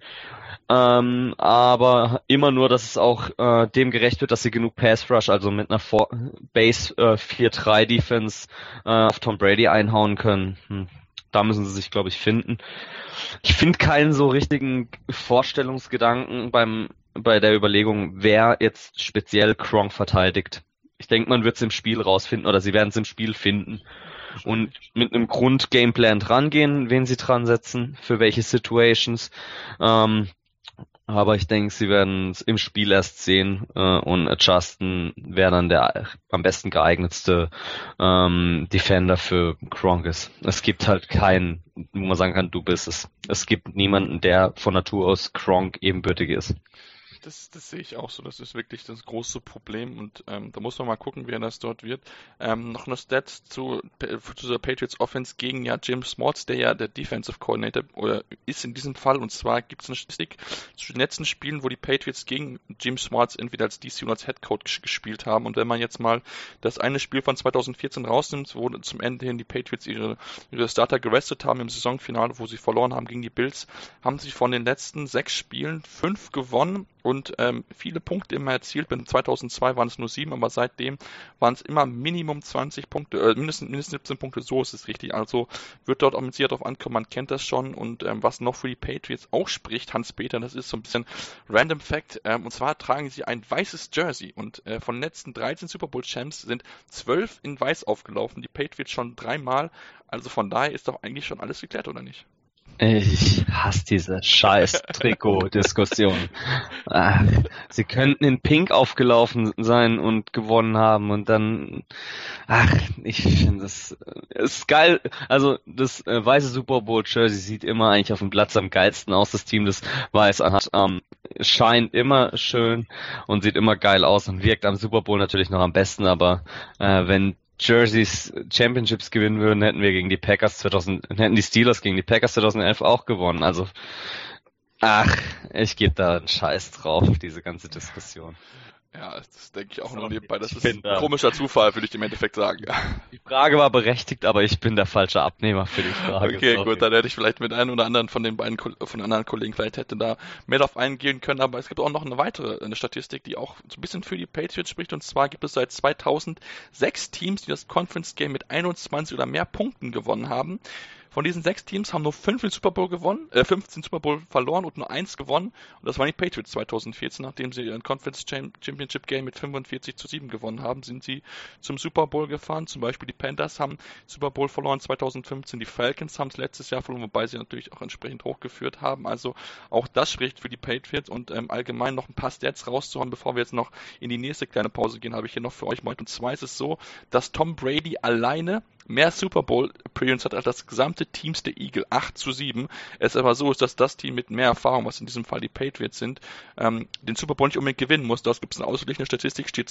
Aber immer nur, dass es auch dem gerecht wird, dass sie genug Pass Rush, also mit einer Base 4-3 Defense auf Tom Brady einhauen können. Da müssen sie sich, glaube ich, finden. Ich finde keinen so richtigen Vorstellungsgedanken bei der Überlegung, wer jetzt speziell Gronk verteidigt. Ich denke, man wird es im Spiel rausfinden oder sie werden es im Spiel finden und mit einem Grund-Gameplan drangehen, wen sie dran setzen, für welche Situations. Aber ich denke, sie werden es im Spiel erst sehen und adjusten, wer dann der am besten geeignetste Defender für Gronk ist. Es gibt halt keinen, wo man sagen kann, du bist es. Es gibt niemanden, der von Natur aus Gronk ebenbürtig ist. Das sehe ich auch so. Das ist wirklich das große Problem und da muss man mal gucken, wer das dort wird. Noch eine Stat zu der Patriots Offense gegen Jim Smalls, der ja der Defensive Coordinator ist in diesem Fall. Und zwar gibt es eine Statistik zu den letzten Spielen, wo die Patriots gegen Jim Smalls entweder als DC oder als Head Coach gespielt haben. Und wenn man jetzt mal das eine Spiel von 2014 rausnimmt, wo zum Ende hin die Patriots ihre Starter gerestet haben im Saisonfinale, wo sie verloren haben gegen die Bills, haben sie von den letzten 6 Spielen 5 gewonnen und viele Punkte immer erzielt. Bei 2002 waren es nur 7, aber seitdem waren es immer Minimum 20 Punkte, mindestens 17 Punkte, so ist es richtig. Also wird dort auch mit Sicherheit drauf ankommen, man kennt das schon. Und was noch für die Patriots auch spricht, Hans-Peter, das ist so ein bisschen Random Fact, und zwar tragen sie ein weißes Jersey und von den letzten 13 Super Bowl Champs sind 12 in weiß aufgelaufen, die Patriots schon 3-mal. Also von daher ist doch eigentlich schon alles geklärt, oder nicht? Ich hasse diese scheiß Trikot-Diskussion. Sie könnten in Pink aufgelaufen sein und gewonnen haben und dann, ich finde das ist geil. Also das weiße Super Bowl Jersey sieht immer eigentlich auf dem Platz am geilsten aus. Das Team, das weiß anhat, scheint immer schön und sieht immer geil aus und wirkt am Super Bowl natürlich noch am besten, aber wenn Jerseys Championships gewinnen würden, hätten die Steelers gegen die Packers 2011 auch gewonnen. Also, ich gebe da einen Scheiß drauf, diese ganze Diskussion. Ja, das denke ich auch nur nebenbei. Das ist ein komischer Zufall, würde ich im Endeffekt sagen. Ja. Die Frage war berechtigt, aber ich bin der falsche Abnehmer für die Frage. Okay, sorry. Gut, dann hätte ich vielleicht mit einem oder anderen von den anderen Kollegen vielleicht hätte da mehr drauf eingehen können, aber es gibt auch noch eine Statistik, die auch so ein bisschen für die Patriots spricht, und zwar gibt es seit 2006 Teams, die das Conference Game mit 21 oder mehr Punkten gewonnen haben. Von diesen 6 Teams haben nur 15 Super Bowl verloren und nur 1 gewonnen. Und das waren die Patriots 2014, nachdem sie ein Conference Championship Game mit 45-7 gewonnen haben, sind sie zum Super Bowl gefahren. Zum Beispiel die Panthers haben Super Bowl verloren 2015, die Falcons haben es letztes Jahr verloren, wobei sie natürlich auch entsprechend hochgeführt haben. Also auch das spricht für die Patriots, und allgemein noch ein paar Stats rauszuhauen, bevor wir jetzt noch in die nächste kleine Pause gehen, habe ich hier noch für euch mal. Und zwar ist es so, dass Tom Brady alleine mehr Super Bowl Appearance hat als das gesamte Teams der Eagle, 8-7. Es aber so ist, dass das Team mit mehr Erfahrung, was in diesem Fall die Patriots sind, den Super Bowl nicht unbedingt gewinnen muss. Da gibt es eine ausgeglichene Statistik, steht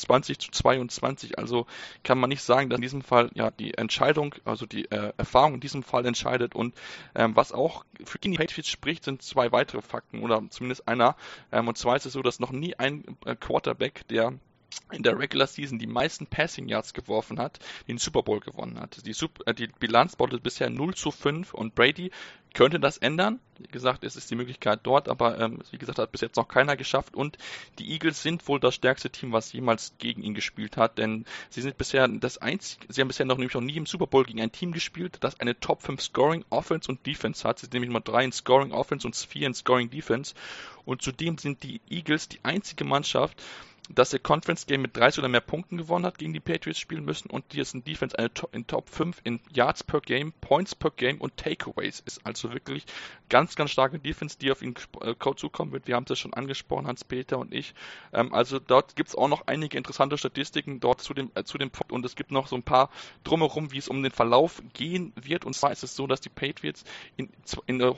22-22. Also kann man nicht sagen, dass in diesem Fall ja die Entscheidung, also die Erfahrung in diesem Fall entscheidet. Und was auch für die Patriots spricht, sind 2 weitere Fakten, oder zumindest einer. Und zwar ist es so, dass noch nie ein Quarterback, der in der Regular Season die meisten Passing Yards geworfen hat, den Super Bowl gewonnen hat. Die Bilanz bautet bisher 0-5 und Brady könnte das ändern. Wie gesagt, es ist die Möglichkeit dort, aber wie gesagt, hat bis jetzt noch keiner geschafft, und die Eagles sind wohl das stärkste Team, was jemals gegen ihn gespielt hat, denn sie haben bisher noch nie im Super Bowl gegen ein Team gespielt, das eine Top 5 Scoring Offense und Defense hat. Sie sind nämlich Nummer 3 in Scoring Offense und 4 in Scoring Defense, und zudem sind die Eagles die einzige Mannschaft, dass ihr Conference Game mit 30 oder mehr Punkten gewonnen hat, gegen die Patriots spielen müssen, und die ist in Defense in Top 5 in Yards per Game, Points per Game und Takeaways. Ist also wirklich ganz, ganz starke Defense, die auf ihn zukommen wird. Wir haben es ja schon angesprochen, Hans-Peter und ich. Also dort gibt es auch noch einige interessante Statistiken dort zu dem Punkt, und es gibt noch so ein paar drumherum, wie es um den Verlauf gehen wird. Und zwar ist es so, dass die Patriots in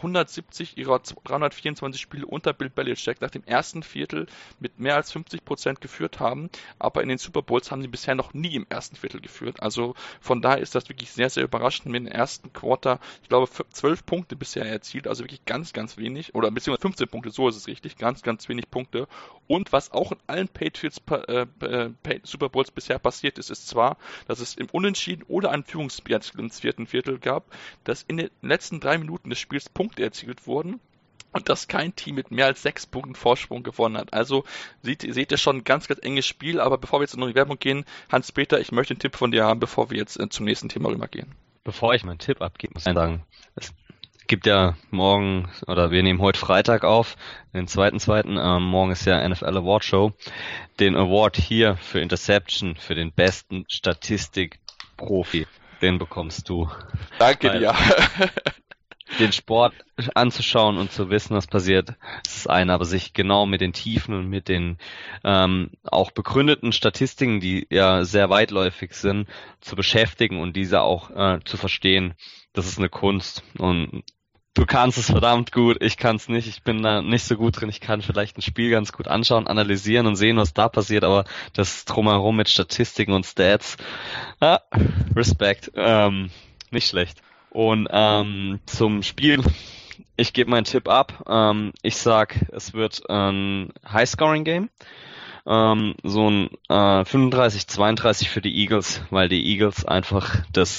170 ihrer 324 Spiele unter Bill Belichick nach dem ersten Viertel mit mehr als 50% 10% geführt haben, aber in den Super Bowls haben sie bisher noch nie im ersten Viertel geführt. Also von daher ist das wirklich sehr, sehr überraschend. Mit dem ersten Quarter, ich glaube, 12 Punkte bisher erzielt, also wirklich ganz, ganz wenig, oder beziehungsweise 15 Punkte, so ist es richtig, ganz, ganz wenig Punkte. Und was auch in allen Patriots Super Bowls bisher passiert ist, ist zwar, dass es im Unentschieden oder ein Führungsspiel ins vierten Viertel gab, dass in den letzten 3 Minuten des Spiels Punkte erzielt wurden und dass kein Team mit mehr als 6 Punkten Vorsprung gewonnen hat. Also seht ihr schon ein ganz, ganz enges Spiel, aber bevor wir jetzt in die Werbung gehen, Hans-Peter, ich möchte einen Tipp von dir haben, bevor wir jetzt zum nächsten Thema rübergehen. Bevor ich meinen Tipp abgebe, muss ich sagen, es gibt ja morgen, oder wir nehmen heute Freitag auf, den 2.2., morgen ist ja NFL Award Show, den Award hier für Interception, für den besten Statistikprofi, den bekommst du. Danke dir. Den Sport anzuschauen und zu wissen, was passiert, ist das eine, aber sich genau mit den Tiefen und mit den auch begründeten Statistiken, die ja sehr weitläufig sind, zu beschäftigen und diese auch zu verstehen, das ist eine Kunst. Und du kannst es verdammt gut, ich kann es nicht, ich bin da nicht so gut drin, ich kann vielleicht ein Spiel ganz gut anschauen, analysieren und sehen, was da passiert, aber das Drumherum mit Statistiken und Stats, Respekt, nicht schlecht. Und zum Spiel, ich gebe meinen Tipp ab. Ich sag, es wird ein High-Scoring-Game. So ein 35-32 für die Eagles, weil die Eagles einfach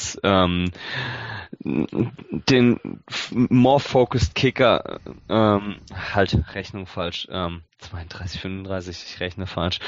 den more focused Kicker, halt Rechnung falsch, 32, 35, ich rechne falsch,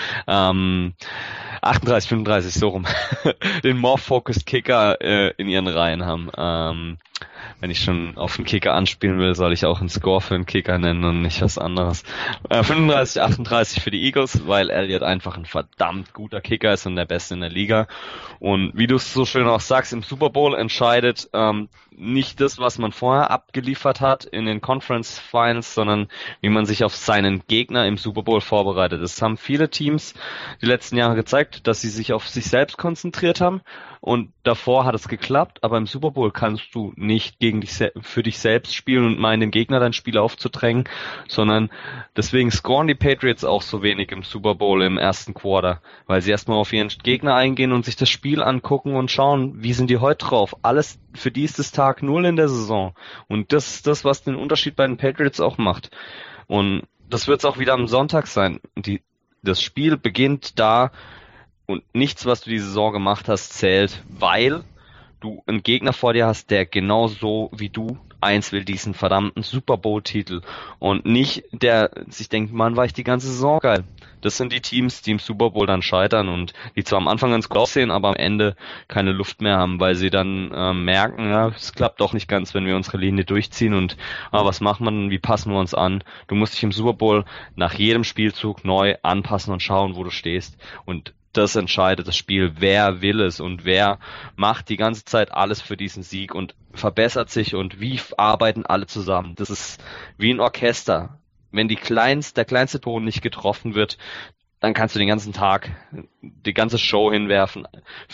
38, 35, so rum, den more focused Kicker in ihren Reihen haben. Wenn ich schon auf den Kicker anspielen will, soll ich auch einen Score für den Kicker nennen und nicht was anderes. 35, 38 für die Eagles, weil Elliott einfach ein verdammt guter Kicker ist und der Beste in der Liga. Und wie du es so schön auch sagst, im Super Bowl entscheidet nicht das, was man vorher abgeliefert hat in den Conference Finals, sondern wie man sich auf seinen Gegner im Super Bowl vorbereitet. Es haben viele Teams die letzten Jahre gezeigt, dass sie sich auf sich selbst konzentriert haben und davor hat es geklappt, aber im Super Bowl kannst du nicht für dich selbst spielen und meinen, dem Gegner dein Spiel aufzudrängen, sondern deswegen scoren die Patriots auch so wenig im Super Bowl im ersten Quarter, weil sie erstmal auf ihren Gegner eingehen und sich das Spiel angucken und schauen, wie sind die heute drauf. Alles, für die ist es Tag 0 in der Saison und das ist das, was den Unterschied bei den Patriots auch macht. Und das wird es auch wieder am Sonntag sein. Das Spiel beginnt da und nichts, was du die Saison gemacht hast, zählt, weil du einen Gegner vor dir hast, der genauso wie du eins will, diesen verdammten Super Bowl-Titel und nicht der sich denkt, Mann, war ich die ganze Saison geil. Das sind die Teams, die im Super Bowl dann scheitern und die zwar am Anfang ganz gut aussehen, aber am Ende keine Luft mehr haben, weil sie dann merken, ja, es klappt doch nicht ganz, wenn wir unsere Linie durchziehen und was machen wir denn, wie passen wir uns an? Du musst dich im Super Bowl nach jedem Spielzug neu anpassen und schauen, wo du stehst und das entscheidet das Spiel, wer will es und wer macht die ganze Zeit alles für diesen Sieg und verbessert sich und wie arbeiten alle zusammen. Das ist wie ein Orchester. Wenn der kleinste Ton nicht getroffen wird, dann kannst du den ganzen Tag die ganze Show hinwerfen.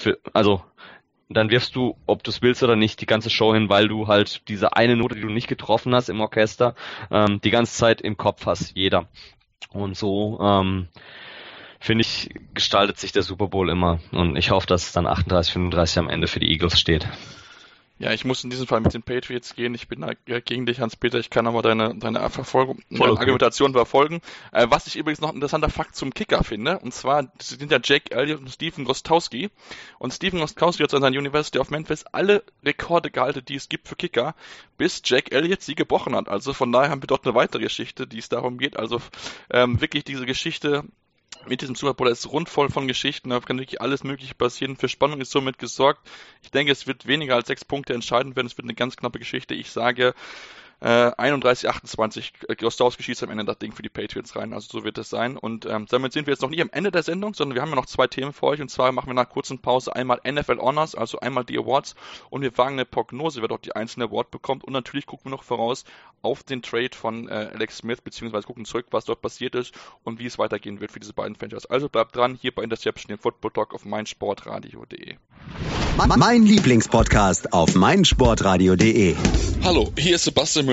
Dann wirfst du, ob du es willst oder nicht, die ganze Show hin, weil du halt diese eine Note, die du nicht getroffen hast im Orchester, die ganze Zeit im Kopf hast, jeder. Und so finde ich, gestaltet sich der Super Bowl immer. Und ich hoffe, dass es dann 38-35 am Ende für die Eagles steht. Ja, ich muss in diesem Fall mit den Patriots gehen. Ich bin da gegen dich, Hans-Peter. Ich kann aber deine Argumentation verfolgen. Was ich übrigens noch ein interessanter Fakt zum Kicker finde, und zwar sind ja Jake Elliott und Stephen Gostkowski. Und Stephen Gostkowski hat an der University of Memphis alle Rekorde gehalten, die es gibt für Kicker, bis Jake Elliott sie gebrochen hat. Also von daher haben wir dort eine weitere Geschichte, die es darum geht. Also wirklich diese Geschichte mit diesem Super Bowl ist rundvoll von Geschichten, da kann wirklich alles Mögliche passieren. Für Spannung ist somit gesorgt. Ich denke, es wird weniger als 6 Punkte entscheidend werden. Es wird eine ganz knappe Geschichte. Ich sage 31-28, Gostkowski schießt am Ende das Ding für die Patriots rein, also so wird es sein. Und damit sind wir jetzt noch nicht am Ende der Sendung, sondern wir haben ja noch 2 Themen für euch. Und zwar machen wir nach einer kurzen Pause einmal NFL Honors, also einmal die Awards, und wir wagen eine Prognose, wer dort die einzelne Award bekommt. Und natürlich gucken wir noch voraus auf den Trade von Alex Smith, beziehungsweise gucken zurück, was dort passiert ist und wie es weitergehen wird für diese beiden Franchises. Also bleibt dran, hier bei Interception, dem Football Talk auf meinsportradio.de. Mein Lieblingspodcast auf meinsportradio.de. Hallo, hier ist Sebastian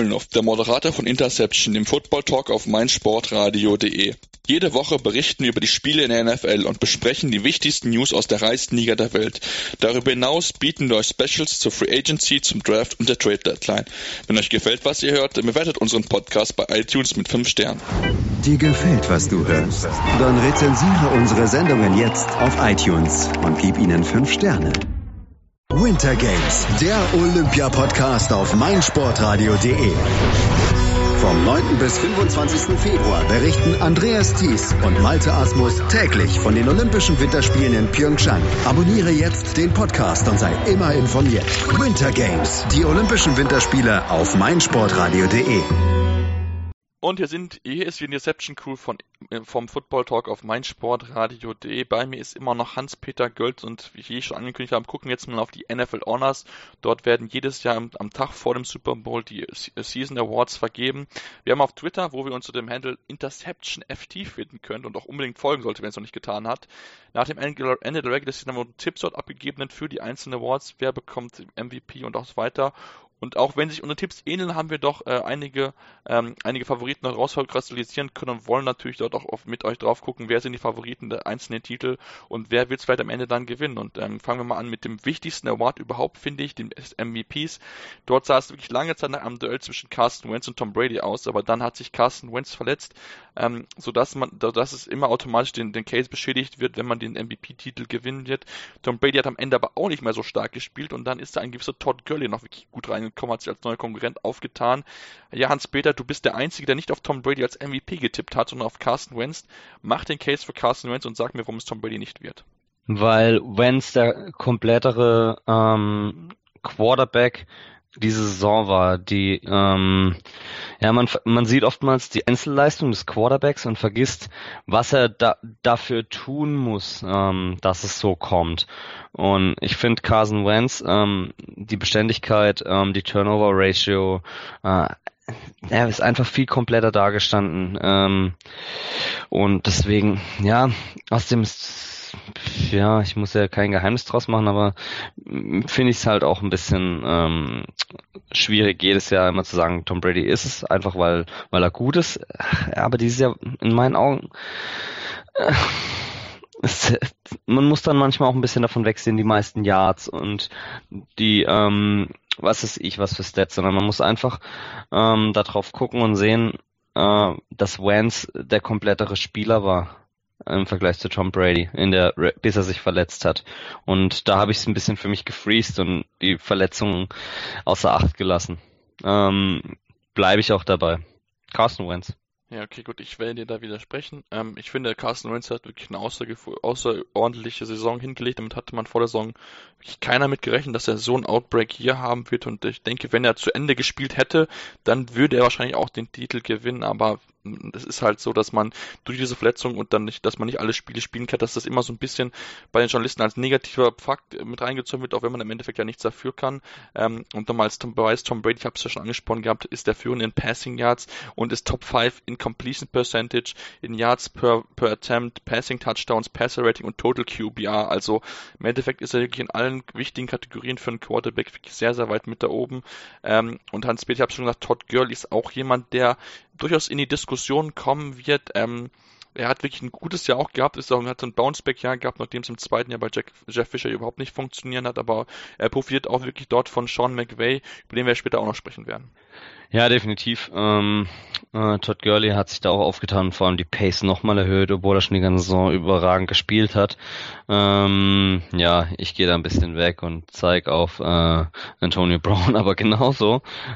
Semmelnov, der Moderator von Interception, dem Football Talk auf meinsportradio.de. Jede Woche berichten wir über die Spiele in der NFL und besprechen die wichtigsten News aus der reichsten Liga der Welt. Darüber hinaus bieten wir euch Specials zur Free Agency, zum Draft und der Trade Deadline. Wenn euch gefällt, was ihr hört, dann bewertet unseren Podcast bei iTunes mit 5 Sternen. Dir gefällt, was du hörst? Dann rezensiere unsere Sendungen jetzt auf iTunes und gib ihnen 5 Sterne. Winter Games, der Olympia-Podcast auf meinsportradio.de. Vom 9. bis 25. Februar berichten Andreas Thies und Malte Asmus täglich von den Olympischen Winterspielen in Pyeongchang. Abonniere jetzt den Podcast und sei immer informiert. Winter Games, die Olympischen Winterspiele auf meinsportradio.de. Und hier ist die Interception Crew vom Football Talk auf meinsportradio.de. Bei mir ist immer noch Hans-Peter Götz und wie ich schon angekündigt habe, gucken jetzt mal auf die NFL Honors. Dort werden jedes Jahr am Tag vor dem Super Bowl die Season Awards vergeben. Wir haben auf Twitter, wo wir uns zu dem Handle Interception FT finden könnt und auch unbedingt folgen sollte, wenn es noch nicht getan hat. Nach dem Ende der Regular Season haben wir Tipps dort abgegeben für die einzelnen Awards, wer bekommt MVP und auch so weiter. Und auch wenn sich unsere Tipps ähneln, haben wir doch einige Favoriten noch rauskristallisieren können und wollen natürlich dort auch mit euch drauf gucken, wer sind die Favoriten der einzelnen Titel und wer wird es vielleicht am Ende dann gewinnen. Und fangen wir mal an mit dem wichtigsten Award überhaupt, finde ich, den MVPs. Dort sah es wirklich lange Zeit nach einem Duell zwischen Carson Wentz und Tom Brady aus, aber dann hat sich Carson Wentz verletzt, sodass es immer automatisch den Case beschädigt wird, wenn man den MVP-Titel gewinnen wird. Tom Brady hat am Ende aber auch nicht mehr so stark gespielt und dann ist da ein gewisser Todd Gurley noch wirklich gut reingekommen, hat sich als neuer Konkurrent aufgetan. Ja, Hans-Peter, du bist der Einzige, der nicht auf Tom Brady als MVP getippt hat, sondern auf Carson Wentz. Mach den Case für Carson Wentz und sag mir, warum es Tom Brady nicht wird. Weil Wentz der komplettere Quarterback diese Saison war, man sieht oftmals die Einzelleistung des Quarterbacks und vergisst, was er dafür tun muss, dass es so kommt. Und ich finde Carson Wentz, die Beständigkeit, die Turnover Ratio, er ist einfach viel kompletter dargestanden. Und deswegen, ich muss ja kein Geheimnis draus machen, aber finde ich es halt auch ein bisschen schwierig, jedes Jahr immer zu sagen, Tom Brady ist es, einfach weil er gut ist. Aber dieses Jahr, in meinen Augen, man muss dann manchmal auch ein bisschen davon wegsehen, die meisten Yards und die, was für Stats, sondern man muss einfach da drauf gucken und sehen, dass Wentz der komplettere Spieler war im Vergleich zu Tom Brady, bis er sich verletzt hat. Und da habe ich es ein bisschen für mich gefreezed und die Verletzungen außer Acht gelassen. Bleibe ich auch dabei. Carson Wentz. Ja, okay, gut, ich werde dir da widersprechen. Ich finde, Carson Wentz hat wirklich eine außerordentliche Saison hingelegt. Damit hatte man vor der Saison wirklich keiner mit gerechnet, dass er so einen Outbreak hier haben wird. Und ich denke, wenn er zu Ende gespielt hätte, dann würde er wahrscheinlich auch den Titel gewinnen. Aber es ist halt so, dass man durch diese Verletzung und dann nicht, dass man nicht alle Spiele spielen kann, dass das immer so ein bisschen bei den Journalisten als negativer Fakt mit reingezogen wird, auch wenn man im Endeffekt ja nichts dafür kann. Und nochmal als Beweis, Tom Brady, ich habe es ja schon angesprochen gehabt, ist der Führende in Passing Yards und ist Top 5 in Completion Percentage, in Yards per Attempt, Passing Touchdowns, Passer Rating und Total QBR. Also im Endeffekt ist er wirklich in allen wichtigen Kategorien für einen Quarterback wirklich sehr, sehr weit mit da oben. Und Hans-Peter, ich habe schon gesagt, Todd Gurley ist auch jemand, der durchaus in die Diskussion kommen wird. Er hat wirklich ein gutes Jahr auch gehabt, hat so ein Bounceback-Jahr gehabt, nachdem es im zweiten Jahr bei Jeff Fisher überhaupt nicht funktionieren hat, aber er profitiert auch wirklich dort von Sean McVay, über den wir später auch noch sprechen werden. Ja, definitiv. Todd Gurley hat sich da auch aufgetan und vor allem die Pace nochmal erhöht, obwohl er schon die ganze Saison überragend gespielt hat. Ich gehe da ein bisschen weg und zeige auf Antonio Brown, aber genauso.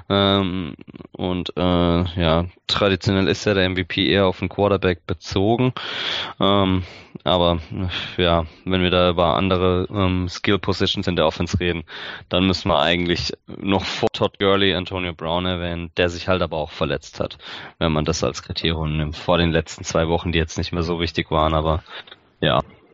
Traditionell ist ja der MVP eher auf den Quarterback bezogen. Aber wenn wir da über andere Skill Positions in der Offense reden, dann müssen wir eigentlich noch vor Todd Gurley Antonio Brown erwähnen, der sich halt aber auch verletzt hat, wenn man das als Kriterium nimmt, vor den letzten 2 Wochen, die jetzt nicht mehr so wichtig waren, aber ja,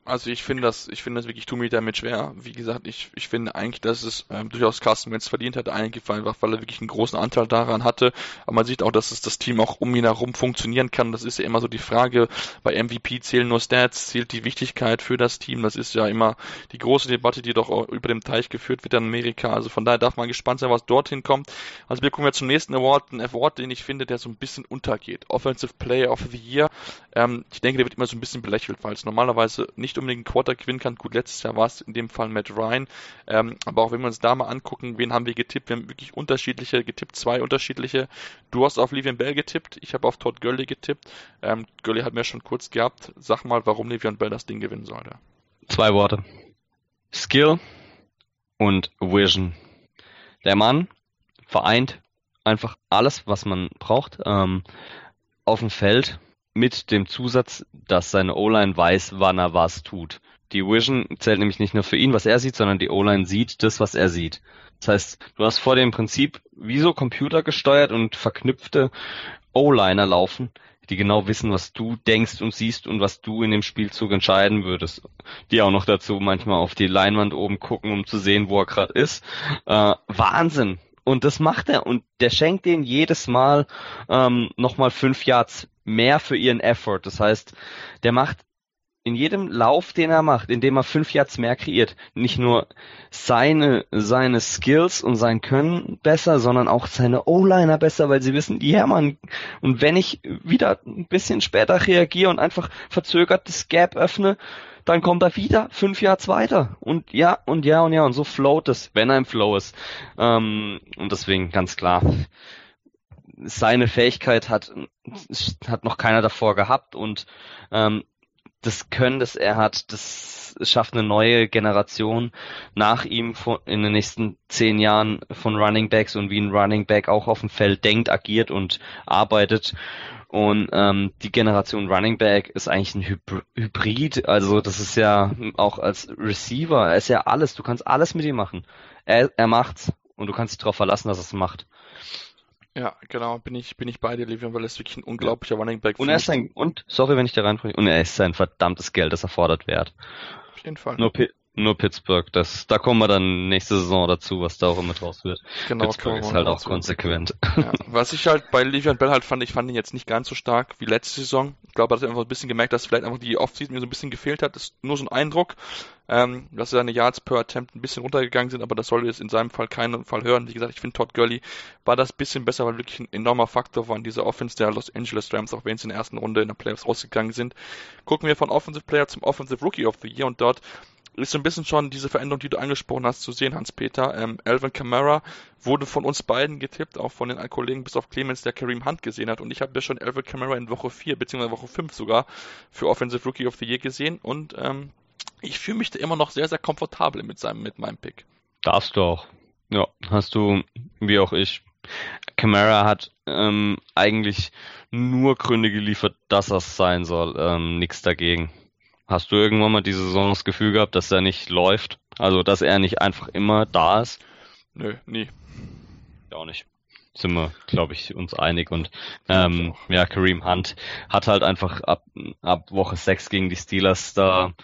Also ich finde das wirklich tut mir damit schwer. Wie gesagt, ich finde eigentlich, dass es durchaus Carson Wentz verdient hat, eigentlich einfach, weil er wirklich einen großen Anteil daran hatte. Aber man sieht auch, dass es das Team auch um ihn herum funktionieren kann. Das ist ja immer so die Frage, bei MVP zählen nur Stats, zählt die Wichtigkeit für das Team. Das ist ja immer die große Debatte, die doch auch über dem Teich geführt wird in Amerika. Also von daher darf man gespannt sein, was dorthin kommt. Also wir kommen jetzt zum nächsten Award, ein Award, den ich finde, der so ein bisschen untergeht. Offensive Player of the Year. Ich denke, der wird immer so ein bisschen belächelt, weil es normalerweise nicht unbedingt ein Quarter gewinnen kann. Gut, letztes Jahr war es in dem Fall Matt Ryan. Aber auch wenn wir uns da mal angucken, wen haben wir getippt? Wir haben wirklich unterschiedliche getippt, 2 unterschiedliche. Du hast auf Le'Veon Bell getippt, ich habe auf Todd Gurley getippt. Gurley hat mir schon kurz gehabt. Sag mal, warum Le'Veon Bell das Ding gewinnen sollte. 2 Worte. Skill und Vision. Der Mann vereint einfach alles, was man braucht, auf dem Feld, mit dem Zusatz, dass seine O-Line weiß, wann er was tut. Die Vision zählt nämlich nicht nur für ihn, was er sieht, sondern die O-Line sieht das, was er sieht. Das heißt, du hast vor dem Prinzip wie so computergesteuert und verknüpfte O-Liner laufen, die genau wissen, was du denkst und siehst und was du in dem Spielzug entscheiden würdest. Die auch noch dazu manchmal auf die Leinwand oben gucken, um zu sehen, wo er gerade ist. Wahnsinn! Und das macht er und der schenkt denen jedes Mal nochmal 5 Yards mehr für ihren Effort. Das heißt, der macht in jedem Lauf, den er macht, indem er 5 Yards mehr kreiert, nicht nur seine Skills und sein Können besser, sondern auch seine O-Liner besser, weil sie wissen, ja Mann, und wenn ich wieder ein bisschen später reagiere und einfach verzögert das Gap öffne, dann kommt er wieder 5 Yards weiter. Und und so float es, wenn er im Flow ist. Und deswegen ganz klar, seine Fähigkeit hat noch keiner davor gehabt und das Können, das er hat, das schafft eine neue Generation nach ihm in den nächsten 10 Jahren von Running Backs und wie ein Running Back auch auf dem Feld denkt, agiert und arbeitet. Und die Generation Running Back ist eigentlich ein Hybrid, also das ist ja auch als Receiver, er ist ja alles, du kannst alles mit ihm machen. Er macht's und du kannst dich darauf verlassen, dass er es macht. Ja, genau, bin ich bei dir, Le'Veon, weil er ist wirklich ein unglaublicher Running Back. Sorry, wenn ich da reinbreche, und er ist sein verdammtes Geld, das er fordert wert. Auf jeden Fall. Nur Pittsburgh, da kommen wir dann nächste Saison dazu, was da auch immer draus wird. Genau, Pittsburgh ist halt auch konsequent. Ja. Was ich halt bei Le'Veon Bell halt fand, ich fand ihn jetzt nicht ganz so stark wie letzte Saison. Ich glaube, er hat einfach ein bisschen gemerkt, dass vielleicht einfach die Offseason mir so ein bisschen gefehlt hat. Das ist nur so ein Eindruck, dass seine Yards per Attempt ein bisschen runtergegangen sind, aber das soll jetzt in seinem Fall keinen Fall hören. Wie gesagt, ich finde Todd Gurley war das bisschen besser, weil wirklich ein enormer Faktor war in dieser Offense der Los Angeles Rams, auch wenn sie in der ersten Runde in der Playoffs rausgegangen sind. Gucken wir von Offensive Player zum Offensive Rookie of the Year und dort ist so ein bisschen schon diese Veränderung, die du angesprochen hast, zu sehen, Hans-Peter. Alvin Kamara wurde von uns beiden getippt, auch von den Kollegen bis auf Clemens, der Kareem Hunt gesehen hat. Und ich habe ja schon Alvin Kamara in Woche 4 bzw. Woche 5 sogar für Offensive Rookie of the Year gesehen. Und ich fühle mich da immer noch sehr, sehr komfortabel mit meinem Pick. Darfst du auch. Ja, hast du, wie auch ich. Kamara hat eigentlich nur Gründe geliefert, dass das sein soll. Nichts dagegen. Hast du irgendwann mal diese Saison das Gefühl gehabt, dass er nicht läuft? Also, dass er nicht einfach immer da ist? Nö, nie. Ja, auch nicht. Sind wir, glaube ich, uns einig. Und Kareem Hunt hat halt einfach ab Woche 6 gegen die Steelers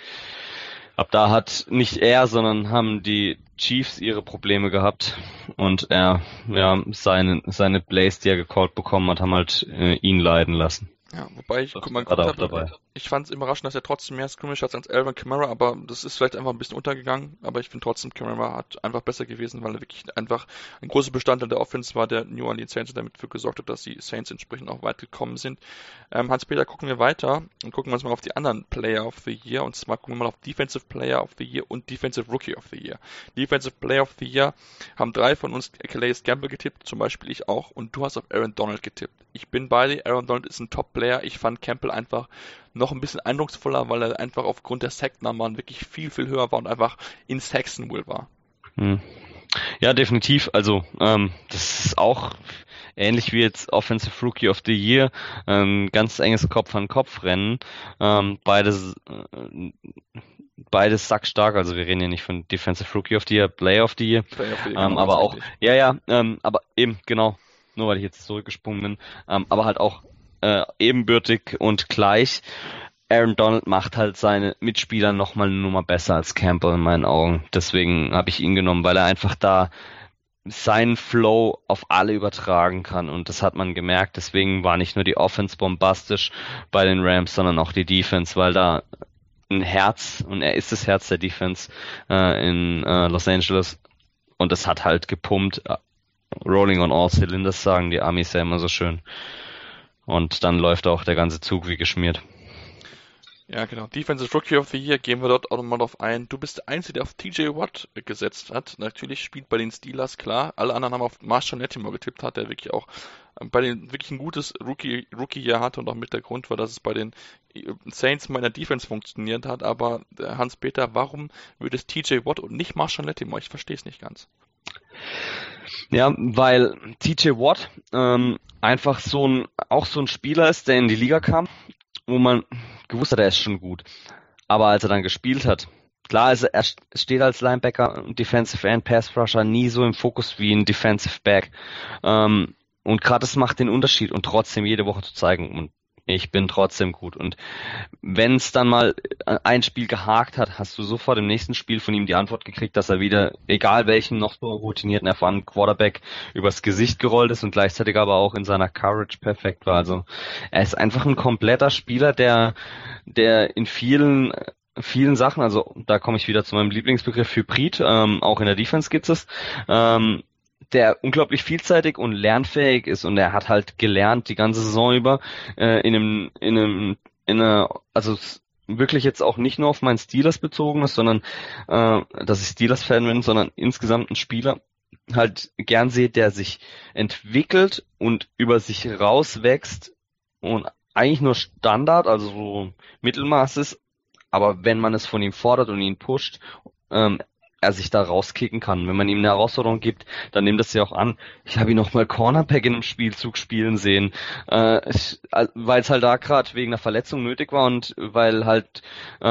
ab da hat nicht er, sondern haben die Chiefs ihre Probleme gehabt. Und seine Plays, die er gecallt bekommen hat, haben halt ihn leiden lassen. Ja, wobei ich fand es überraschend, dass er trotzdem mehr Scrimmage hat als Alvin Kamara, aber das ist vielleicht einfach ein bisschen untergegangen, aber ich finde trotzdem, Kamara hat einfach besser gewesen, weil er wirklich einfach ein großer Bestandteil der Offense war, der New Orleans Saints damit dafür gesorgt hat, dass die Saints entsprechend auch weit gekommen sind. Hans-Peter, gucken wir weiter und gucken wir uns mal auf die anderen Player of the Year, und zwar gucken wir mal auf Defensive Player of the Year und Defensive Rookie of the Year. Defensive Player of the Year haben 3 von uns Calais Campbell getippt, zum Beispiel ich auch, und du hast auf Aaron Donald getippt. Ich bin bei dir, Aaron Donald ist ein Top-Player, ich fand Campbell einfach noch ein bisschen eindrucksvoller, weil er einfach aufgrund der Sack-Nummern wirklich viel, viel höher war und einfach in Saxonville war. Ja, definitiv. Also, das ist auch ähnlich wie jetzt Offensive Rookie of the Year, ganz enges Kopf-an-Kopf-Rennen. Beides sackstark, also wir reden ja nicht von Defensive Rookie of the Year, Player of the Year, aber auch, aber eben, genau, nur weil ich jetzt zurückgesprungen bin, aber halt auch ebenbürtig und gleich. Aaron Donald macht halt seine Mitspieler nochmal eine Nummer besser als Campbell in meinen Augen. Deswegen habe ich ihn genommen, weil er einfach da seinen Flow auf alle übertragen kann, und das hat man gemerkt. Deswegen war nicht nur die Offense bombastisch bei den Rams, sondern auch die Defense, weil da ein Herz, und er ist das Herz der Defense in Los Angeles, und es hat halt gepumpt. Rolling on all cylinders, sagen die Amis ja immer so schön. Und dann läuft auch der ganze Zug wie geschmiert. Ja, genau. Defensive Rookie of the Year, gehen wir dort auch nochmal drauf ein. Du bist der Einzige, der auf TJ Watt gesetzt hat. Natürlich spielt bei den Steelers, klar. Alle anderen haben auf Marshall Lattimore getippt, hat der wirklich auch bei den wirklich ein gutes Rookie-Jahr hatte und auch mit der Grund war, dass es bei den Saints meiner Defense funktioniert hat. Aber Hans-Peter, warum würde es TJ Watt und nicht Marshall Lattimore? Ich verstehe es nicht ganz. Ja, weil TJ Watt einfach auch so ein Spieler ist, der in die Liga kam, wo man gewusst hat, er ist schon gut. Aber als er dann gespielt hat, klar, also er steht als Linebacker und Defensive End, Pass Rusher nie so im Fokus wie ein Defensive Back. Und gerade das macht den Unterschied, und trotzdem jede Woche zu zeigen, und ich bin trotzdem gut. Und wenn es dann mal ein Spiel gehakt hat, hast du sofort im nächsten Spiel von ihm die Antwort gekriegt, dass er wieder, egal welchen noch so routinierten, erfahrenen Quarterback, übers Gesicht gerollt ist und gleichzeitig aber auch in seiner Coverage perfekt war. Also er ist einfach ein kompletter Spieler, der in vielen Sachen, also da komme ich wieder zu meinem Lieblingsbegriff Hybrid, auch in der Defense gibt es, der unglaublich vielseitig und lernfähig ist, und er hat halt gelernt die ganze Saison über also wirklich jetzt auch nicht nur auf meinen Steelers bezogen ist, sondern dass ich Steelers-Fan bin, sondern insgesamt ein Spieler halt gern sehe, der sich entwickelt und über sich rauswächst und eigentlich nur Standard, also so Mittelmaß ist, aber wenn man es von ihm fordert und ihn pusht, er sich da rauskicken kann. Wenn man ihm eine Herausforderung gibt, dann nimmt das ja auch an. Ich habe ihn noch mal Cornerback in einem Spielzug spielen sehen, weil es halt da gerade wegen einer Verletzung nötig war und weil halt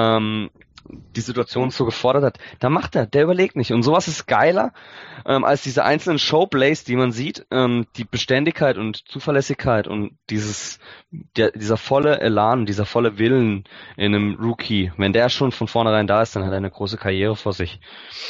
die Situation so gefordert hat. Da macht der überlegt nicht. Und sowas ist geiler als diese einzelnen Showplays, die man sieht. Die Beständigkeit und Zuverlässigkeit und dieser volle Elan, dieser volle Willen in einem Rookie, wenn der schon von vornherein da ist, dann hat er eine große Karriere vor sich.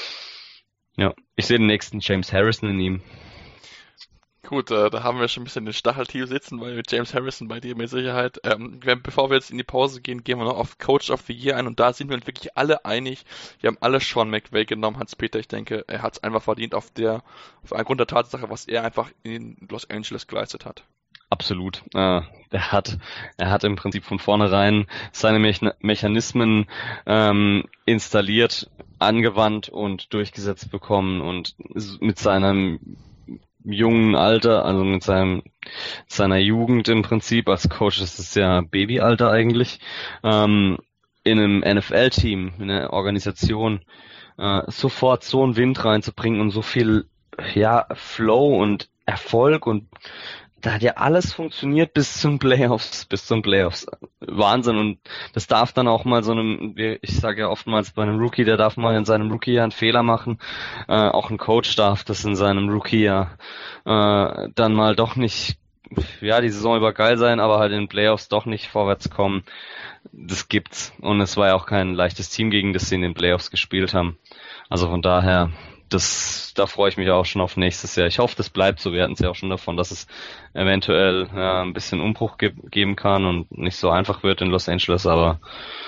Ja, ich sehe den nächsten James Harrison in ihm. Gut, da haben wir schon ein bisschen den Stacheltier sitzen, weil mit James Harrison bei dir mit Sicherheit. Bevor wir jetzt in die Pause gehen, gehen wir noch auf Coach of the Year ein, und da sind wir uns wirklich alle einig. Wir haben alle Sean McVay genommen, Hans-Peter. Ich denke, er hat es einfach verdient aufgrund der Tatsache, was er einfach in Los Angeles geleistet hat. Absolut. Er hat im Prinzip von vornherein seine Mechanismen installiert, angewandt und durchgesetzt bekommen, und mit seinem jungen Alter, also mit seiner Jugend im Prinzip, als Coach ist es ja Babyalter eigentlich, in einem NFL-Team, in einer Organisation, sofort so einen Wind reinzubringen und so viel, Flow und Erfolg, und da hat ja alles funktioniert bis zum Playoffs. Wahnsinn. Und das darf dann auch mal ich sage ja oftmals bei einem Rookie, der darf mal in seinem Rookie-Jahr einen Fehler machen. Auch ein Coach darf das in seinem Rookie-Jahr dann mal doch nicht, die Saison über geil sein, aber halt in den Playoffs doch nicht vorwärts kommen. Das gibt's. Und es war ja auch kein leichtes Team, gegen das sie in den Playoffs gespielt haben. Also von daher, da freue ich mich auch schon auf nächstes Jahr. Ich hoffe, das bleibt so. Wir hatten es ja auch schon davon, dass es eventuell ein bisschen Umbruch geben kann und nicht so einfach wird in Los Angeles, aber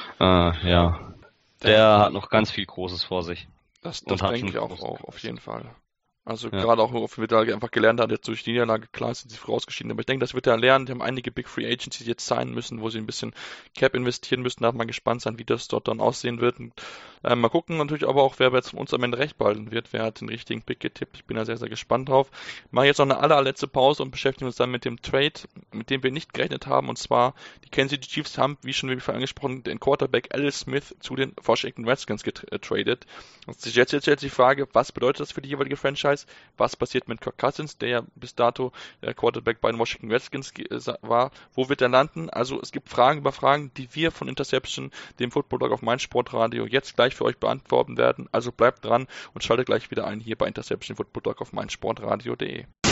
der hat noch ganz viel Großes vor sich. Das denke ich auch auf jeden Fall. Also gerade auch, wird er einfach gelernt hat, jetzt durch die Niederlage, klar sind sie vorausgeschieden, aber ich denke, das wird er lernen. Die haben einige Big Free Agents, die jetzt signen müssen, wo sie ein bisschen Cap investieren müssen. Da hat man gespannt sein, wie das dort dann aussehen wird. Und, mal gucken natürlich aber auch, wer jetzt von uns am Ende recht behalten wird. Wer hat den richtigen Pick getippt? Ich bin da sehr, sehr gespannt drauf. Wir machen jetzt noch eine allerletzte Pause und beschäftigen uns dann mit dem Trade, mit dem wir nicht gerechnet haben. Und zwar, die Kansas City Chiefs haben, wie schon vorhin angesprochen, den Quarterback Alex Smith zu den Washington Redskins getradet. Und sich jetzt stellt die Frage, was bedeutet das für die jeweilige Franchise? Was passiert mit Kirk Cousins, der ja bis dato der Quarterback bei den Washington Redskins war? Wo wird er landen? Also es gibt Fragen über Fragen, die wir von Interception, dem Football-Blog auf meinsportradio, jetzt gleich für euch beantworten werden. Also bleibt dran und schaltet gleich wieder ein hier bei Interception, Football-Blog auf meinsportradio.de.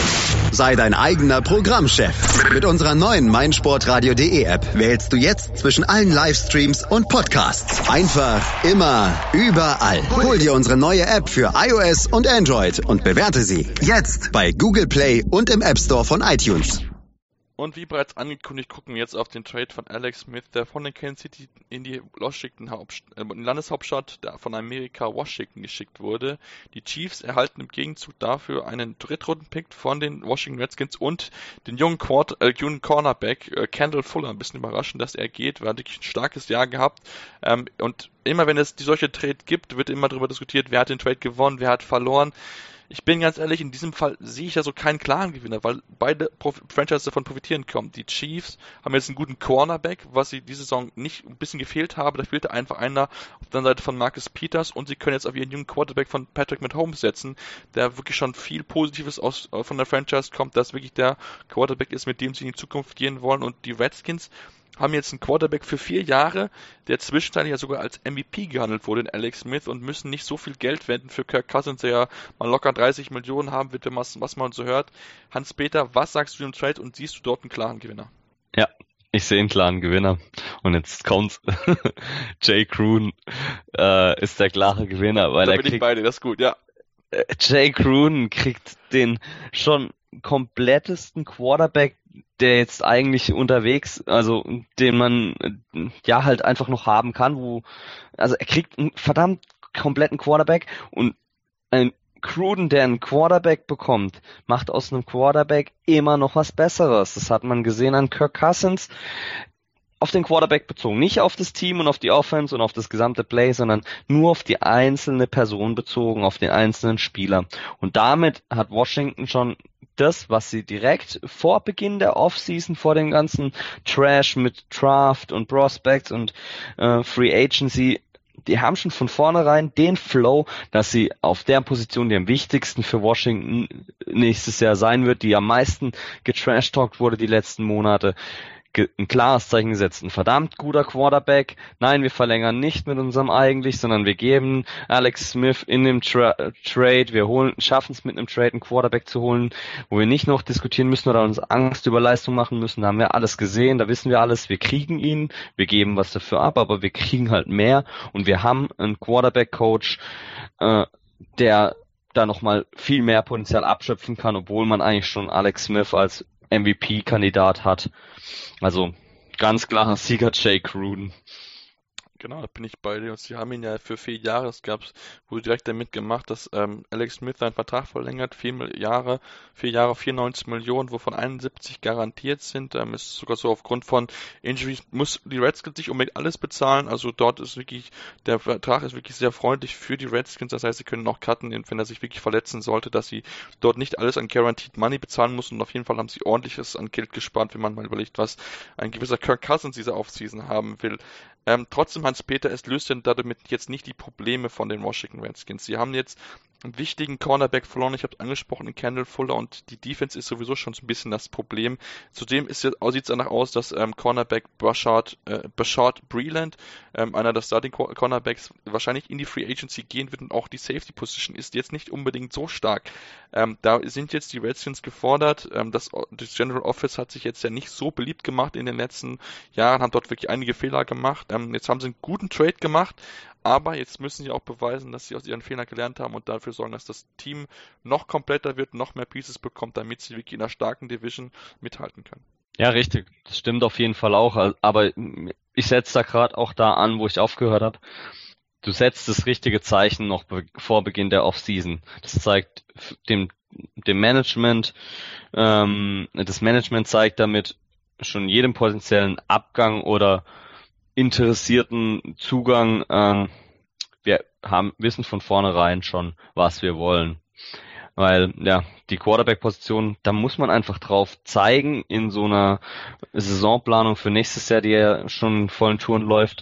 Sei dein eigener Programmchef. Mit unserer neuen meinsportradio.de App wählst du jetzt zwischen allen Livestreams und Podcasts. Einfach, immer, überall. Hol dir unsere neue App für iOS und Android und bewerte sie jetzt bei Google Play und im App Store von iTunes. Und wie bereits angekündigt, gucken wir jetzt auf den Trade von Alex Smith, der von den Kansas City in die Landeshauptstadt von Amerika, Washington, geschickt wurde. Die Chiefs erhalten im Gegenzug dafür einen Drittrunden-Pick von den Washington Redskins und den jungen Cornerback Kendall Fuller. Ein bisschen überraschend, dass er geht, weil er wirklich ein starkes Jahr gehabt. Und immer wenn es solche Trade gibt, wird immer darüber diskutiert, wer hat den Trade gewonnen, wer hat verloren. Ich bin ganz ehrlich, in diesem Fall sehe ich ja so keinen klaren Gewinner, weil beide Franchises davon profitieren können. Die Chiefs haben jetzt einen guten Cornerback, was sie diese Saison nicht ein bisschen gefehlt habe. Da fehlte einfach einer auf der Seite von Marcus Peters und sie können jetzt auf ihren jungen Quarterback von Patrick Mahomes setzen, der wirklich schon viel Positives von der Franchise kommt, dass wirklich der Quarterback ist, mit dem sie in die Zukunft gehen wollen. Und die Redskins haben jetzt einen Quarterback für 4 Jahre, der zwischenzeitlich ja sogar als MVP gehandelt wurde in Alex Smith und müssen nicht so viel Geld wenden für Kirk Cousins, der ja mal locker 30 Millionen haben wird, was man so hört. Hans-Peter, was sagst du im Trade und siehst du dort einen klaren Gewinner? Ja, ich sehe einen klaren Gewinner. Und jetzt kommt's. Jay Gruden ist der klare Gewinner, weil da bin ich bei dir, das ist gut, ja. Jay Gruden kriegt den schon komplettesten Quarterback, der jetzt eigentlich unterwegs, also den man ja halt einfach noch haben kann, also er kriegt einen verdammt kompletten Quarterback und ein Gruden, der einen Quarterback bekommt, macht aus einem Quarterback immer noch was Besseres. Das hat man gesehen an Kirk Cousins. Auf den Quarterback bezogen, nicht auf das Team und auf die Offense und auf das gesamte Play, sondern nur auf die einzelne Person bezogen, auf den einzelnen Spieler. Und damit hat Washington schon das, was sie direkt vor Beginn der Offseason, vor dem ganzen Trash mit Draft und Prospects und Free Agency, die haben schon von vornherein den Flow, dass sie auf der Position, die am wichtigsten für Washington nächstes Jahr sein wird, die am meisten getrash-talkt wurde die letzten Monate, ein klares Zeichen gesetzt. Ein verdammt guter Quarterback. Nein, wir verlängern nicht mit unserem eigentlich, sondern wir geben Alex Smith in dem Trade. Wir schaffen es mit einem Trade einen Quarterback zu holen, wo wir nicht noch diskutieren müssen oder uns Angst über Leistung machen müssen. Da haben wir alles gesehen, da wissen wir alles. Wir kriegen ihn, wir geben was dafür ab, aber wir kriegen halt mehr und wir haben einen Quarterback-Coach, der da nochmal viel mehr Potenzial abschöpfen kann, obwohl man eigentlich schon Alex Smith als MVP-Kandidat hat. Also ganz klarer Sieger Jay Gruden. Genau, da bin ich bei dir. Und sie haben ihn ja für 4 Jahre, wurde direkt damit gemacht, dass Alex Smith seinen Vertrag verlängert, 4 Jahre, 94 Millionen, wovon 71 garantiert sind. Ist sogar so, aufgrund von Injuries muss die Redskins nicht unbedingt alles bezahlen. Also dort ist wirklich, der Vertrag ist wirklich sehr freundlich für die Redskins. Das heißt, sie können auch cutten, wenn er sich wirklich verletzen sollte, dass sie dort nicht alles an Guaranteed Money bezahlen müssen. Und auf jeden Fall haben sie ordentliches an Geld gespart, wenn man mal überlegt, was ein gewisser Kirk Cousins diese Offseason haben will. Trotzdem, Hans-Peter, es löst denn damit jetzt nicht die Probleme von den Washington Redskins. Sie haben jetzt einen wichtigen Cornerback verloren, ich habe es angesprochen, in Kendall Fuller, und die Defense ist sowieso schon so ein bisschen das Problem. Zudem sieht es danach aus, dass Cornerback Bashard Breeland, einer der Starting Cornerbacks, wahrscheinlich in die Free Agency gehen wird, und auch die Safety Position ist jetzt nicht unbedingt so stark. Da sind jetzt die Redskins gefordert. Das General Office hat sich jetzt ja nicht so beliebt gemacht in den letzten Jahren, haben dort wirklich einige Fehler gemacht. Jetzt haben sie einen guten Trade gemacht, aber jetzt müssen sie auch beweisen, dass sie aus ihren Fehlern gelernt haben und dafür sorgen, dass das Team noch kompletter wird, noch mehr Pieces bekommt, damit sie wirklich in einer starken Division mithalten können. Ja, richtig. Das stimmt auf jeden Fall auch. Aber ich setze da gerade auch da an, wo ich aufgehört habe. Du setzt das richtige Zeichen noch vor Beginn der Offseason. Das zeigt dem Management, das Management zeigt damit schon jedem potenziellen Abgang oder interessierten Zugang, wir wissen von vornherein schon, was wir wollen. Weil, ja, die Quarterback-Position, da muss man einfach drauf zeigen in so einer Saisonplanung für nächstes Jahr, die ja schon in vollen Touren läuft.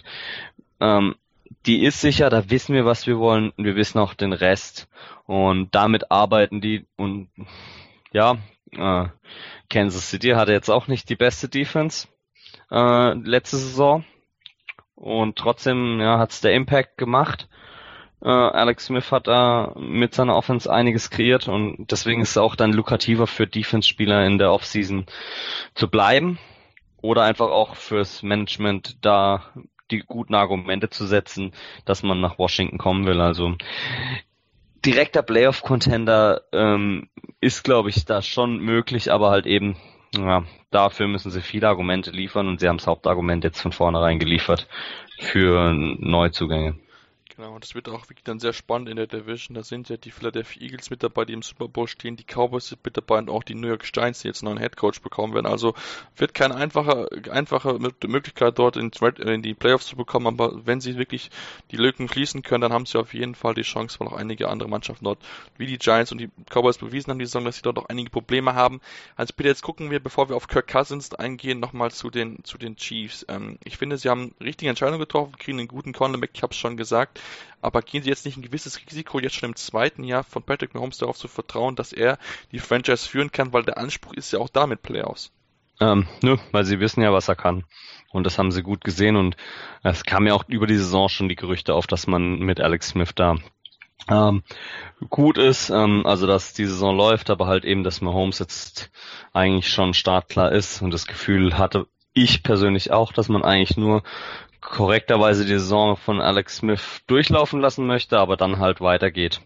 Die ist sicher, da wissen wir, was wir wollen, und wir wissen auch den Rest. Und damit arbeiten die, und ja, Kansas City hatte jetzt auch nicht die beste Defense letzte Saison. Und trotzdem, ja, hat's der Impact gemacht. Alex Smith hat da mit seiner Offense einiges kreiert und deswegen ist es auch dann lukrativer für Defense-Spieler in der Offseason zu bleiben oder einfach auch fürs Management da die guten Argumente zu setzen, dass man nach Washington kommen will. Also direkter Playoff-Contender ist, glaube ich, da schon möglich, aber halt eben, ja, dafür müssen sie viele Argumente liefern und sie haben das Hauptargument jetzt von vornherein geliefert für Neuzugänge. Genau, und das wird auch wirklich dann sehr spannend in der Division. Da sind ja die Philadelphia Eagles mit dabei, die im Super Bowl stehen, die Cowboys sind mit dabei und auch die New York Giants, die jetzt einen neuen Headcoach bekommen werden. Also wird keine einfache Möglichkeit dort in die Playoffs zu bekommen, aber wenn sie wirklich die Lücken schließen können, dann haben sie auf jeden Fall die Chance, weil auch einige andere Mannschaften dort, wie die Giants und die Cowboys bewiesen haben, die Saison, dass sie dort auch einige Probleme haben. Also bitte jetzt gucken wir, bevor wir auf Kirk Cousins eingehen, nochmal zu den Chiefs. Ich finde, sie haben richtige Entscheidungen getroffen, kriegen einen guten Cornerback, ich habe es schon gesagt. Aber gehen Sie jetzt nicht ein gewisses Risiko, jetzt schon im zweiten Jahr von Patrick Mahomes darauf zu vertrauen, dass er die Franchise führen kann, weil der Anspruch ist ja auch da mit Playoffs. Nö, weil sie wissen ja, was er kann. Und das haben sie gut gesehen und es kam ja auch über die Saison schon die Gerüchte auf, dass man mit Alex Smith da gut ist, also dass die Saison läuft, aber halt eben, dass Mahomes jetzt eigentlich schon startklar ist und das Gefühl hatte ich persönlich auch, dass man eigentlich nur korrekterweise die Saison von Alex Smith durchlaufen lassen möchte, aber dann halt weitergeht.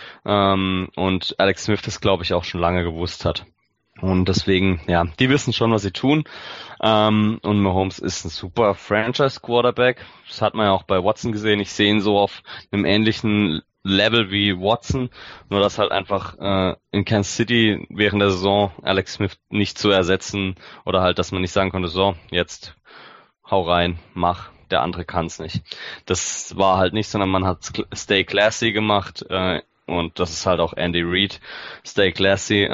Und Alex Smith das, glaube ich, auch schon lange gewusst hat. Und deswegen, ja, die wissen schon, was sie tun. Und Mahomes ist ein super Franchise-Quarterback. Das hat man ja auch bei Watson gesehen. Ich sehe ihn so auf einem ähnlichen Level wie Watson, nur dass halt einfach in Kansas City während der Saison Alex Smith nicht zu ersetzen oder halt, dass man nicht sagen konnte, so, jetzt hau rein, mach. Der andere kann es nicht. Das war halt nicht, sondern man hat Stay Classy gemacht und das ist halt auch Andy Reid. Stay Classy,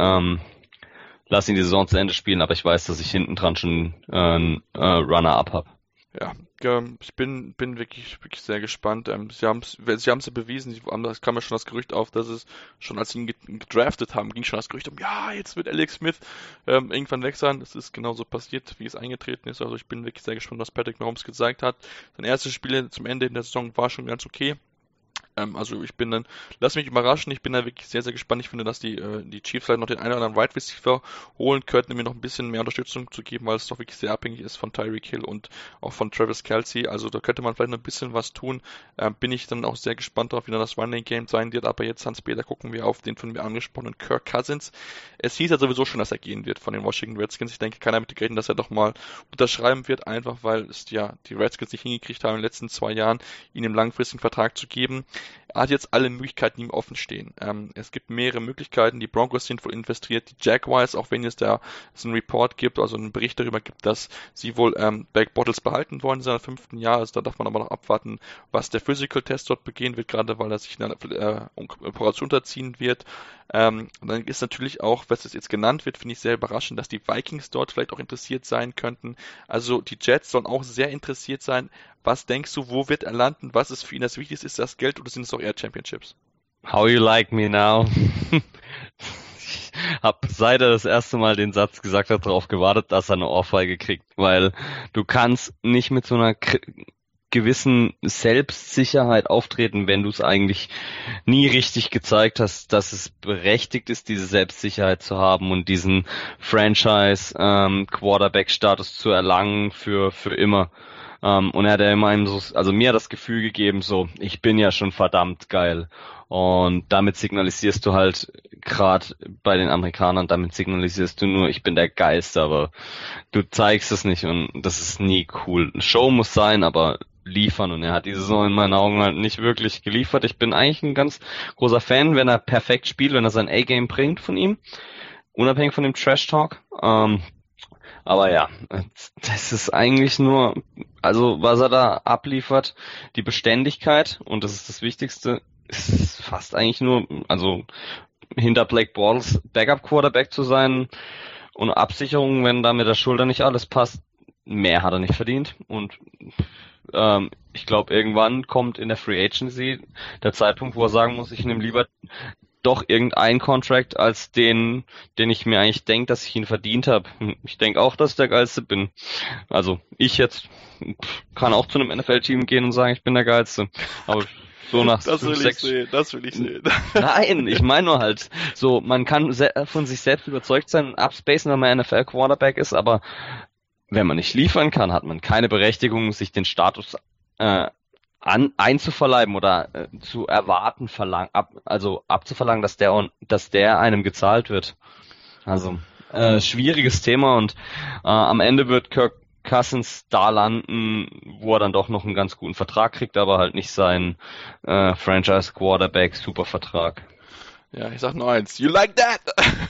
lass ihn die Saison zu Ende spielen, aber ich weiß, dass ich hinten dran schon Runner-Up habe. Ja, ich bin wirklich sehr gespannt. Sie haben es ja bewiesen. Es kam ja schon das Gerücht auf, dass es schon, als sie ihn gedraftet haben, ging schon das Gerücht um, ja, jetzt wird Alex Smith irgendwann weg sein. Das ist genauso passiert, wie es eingetreten ist. Also ich bin wirklich sehr gespannt, was Patrick Mahomes gezeigt hat. Sein erstes Spiel zum Ende in der Saison war schon ganz okay. Also lass mich überraschen, ich bin da wirklich sehr, sehr gespannt. Ich finde, dass die Chiefs vielleicht noch den einen oder anderen Wide Receiver holen könnten, um mir noch ein bisschen mehr Unterstützung zu geben, weil es doch wirklich sehr abhängig ist von Tyreek Hill und auch von Travis Kelce. Also da könnte man vielleicht noch ein bisschen was tun. Bin ich dann auch sehr gespannt darauf, wie dann das Running Game sein wird. Aber jetzt, Hans-Peter, gucken wir auf den von mir angesprochenen Kirk Cousins. Es hieß ja sowieso schon, dass er gehen wird von den Washington Redskins. Ich denke, keiner damit gerechnet, dass er doch mal unterschreiben wird, einfach weil es ja die Redskins nicht hingekriegt haben, in den letzten 2 Jahren ihn einen langfristigen Vertrag zu geben. Er hat jetzt alle Möglichkeiten ihm offen stehen. Es gibt mehrere Möglichkeiten. Die Broncos sind wohl investiert, die Jaguars, auch wenn es einen Report gibt, also einen Bericht darüber gibt, dass sie wohl Blake Bortles behalten wollen in seinem 5. Jahr. Also da darf man aber noch abwarten, was der Physical Test dort begehen wird, gerade weil er sich einer Operation unterziehen wird. Dann ist natürlich auch, was es jetzt genannt wird, finde ich sehr überraschend, dass die Vikings dort vielleicht auch interessiert sein könnten. Also die Jets sollen auch sehr interessiert sein. Was denkst du, wo wird er landen? Was ist für ihn das Wichtigste? Ist das Geld oder sind es auch eher Championships? How you like me now? Ich habe seit er das erste Mal den Satz gesagt hat, darauf gewartet, dass er eine Ohrfeige kriegt, weil du kannst nicht mit so einer gewissen Selbstsicherheit auftreten, wenn du es eigentlich nie richtig gezeigt hast, dass es berechtigt ist, diese Selbstsicherheit zu haben und diesen Franchise Quarterback-Status zu erlangen für immer. Und er hat ja immer mir das Gefühl gegeben, so, ich bin ja schon verdammt geil. Und damit signalisierst du halt, gerade bei den Amerikanern, damit signalisierst du nur, ich bin der Geilste, aber du zeigst es nicht und das ist nie cool. Show muss sein, aber liefern und er hat diese Saison in meinen Augen halt nicht wirklich geliefert. Ich bin eigentlich ein ganz großer Fan, wenn er perfekt spielt, wenn er sein A-Game bringt von ihm, unabhängig von dem Trash-Talk. Aber ja, das ist eigentlich nur, also was er da abliefert, die Beständigkeit und das ist das Wichtigste, ist fast eigentlich nur, also hinter Blake Bortles Backup-Quarterback zu sein und Absicherung, wenn da mit der Schulter nicht alles passt, mehr hat er nicht verdient und ich glaube, irgendwann kommt in der Free Agency der Zeitpunkt, wo er sagen muss, ich nehme lieber doch irgendein Contract als den ich mir eigentlich denke, dass ich ihn verdient habe. Ich denke auch, dass ich der Geilste bin. Also ich jetzt kann auch zu einem NFL-Team gehen und sagen, ich bin der Geilste. Aber So nach das will ich sehen. Nein, ich meine nur halt, so, man kann von sich selbst überzeugt sein und abspacen, wenn man NFL-Quarterback ist, aber wenn man nicht liefern kann, hat man keine Berechtigung, sich den Status einzuverleiben oder zu erwarten, abzuverlangen, dass der einem gezahlt wird. Also schwieriges Thema und am Ende wird Kirk Cousins da landen, wo er dann doch noch einen ganz guten Vertrag kriegt, aber halt nicht seinen Franchise-Quarterback-Supervertrag. Ja, ich sag nur eins, you like that?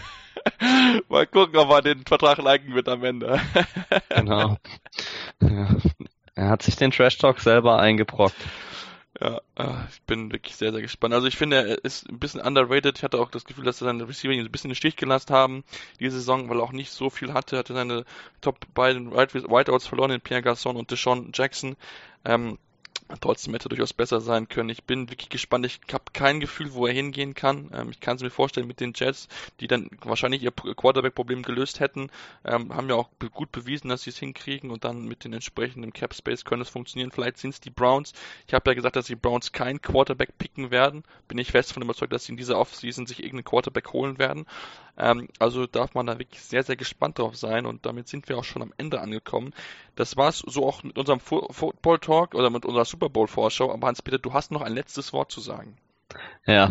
Mal gucken, ob er den Vertrag liken wird am Ende. Genau. Ja. Er hat sich den Trash-Talk selber eingebrockt. Ja, ich bin wirklich sehr, sehr gespannt. Also ich finde, er ist ein bisschen underrated. Ich hatte auch das Gefühl, dass seine Receiver ihn ein bisschen in den Stich gelassen haben diese Saison, weil er auch nicht so viel hatte. Er hatte seine beiden Wideouts verloren, in Pierre Garçon und Deshaun Jackson. Trotzdem hätte er durchaus besser sein können. Ich bin wirklich gespannt. Ich habe kein Gefühl, wo er hingehen kann. Ich kann es mir vorstellen mit den Jets, die dann wahrscheinlich ihr Quarterback-Problem gelöst hätten. Haben ja auch gut bewiesen, dass sie es hinkriegen und dann mit den entsprechenden Cap-Space können es funktionieren. Vielleicht sind es die Browns. Ich habe ja gesagt, dass die Browns keinen Quarterback picken werden. Bin ich fest davon überzeugt, dass sie in dieser Offseason sich irgendeinen Quarterback holen werden. Also darf man da wirklich sehr, sehr gespannt drauf sein und damit sind wir auch schon am Ende angekommen. Das war's so auch mit unserem Football Talk oder mit unserer Super Bowl Vorschau. Aber Hans-Peter, du hast noch ein letztes Wort zu sagen. Ja.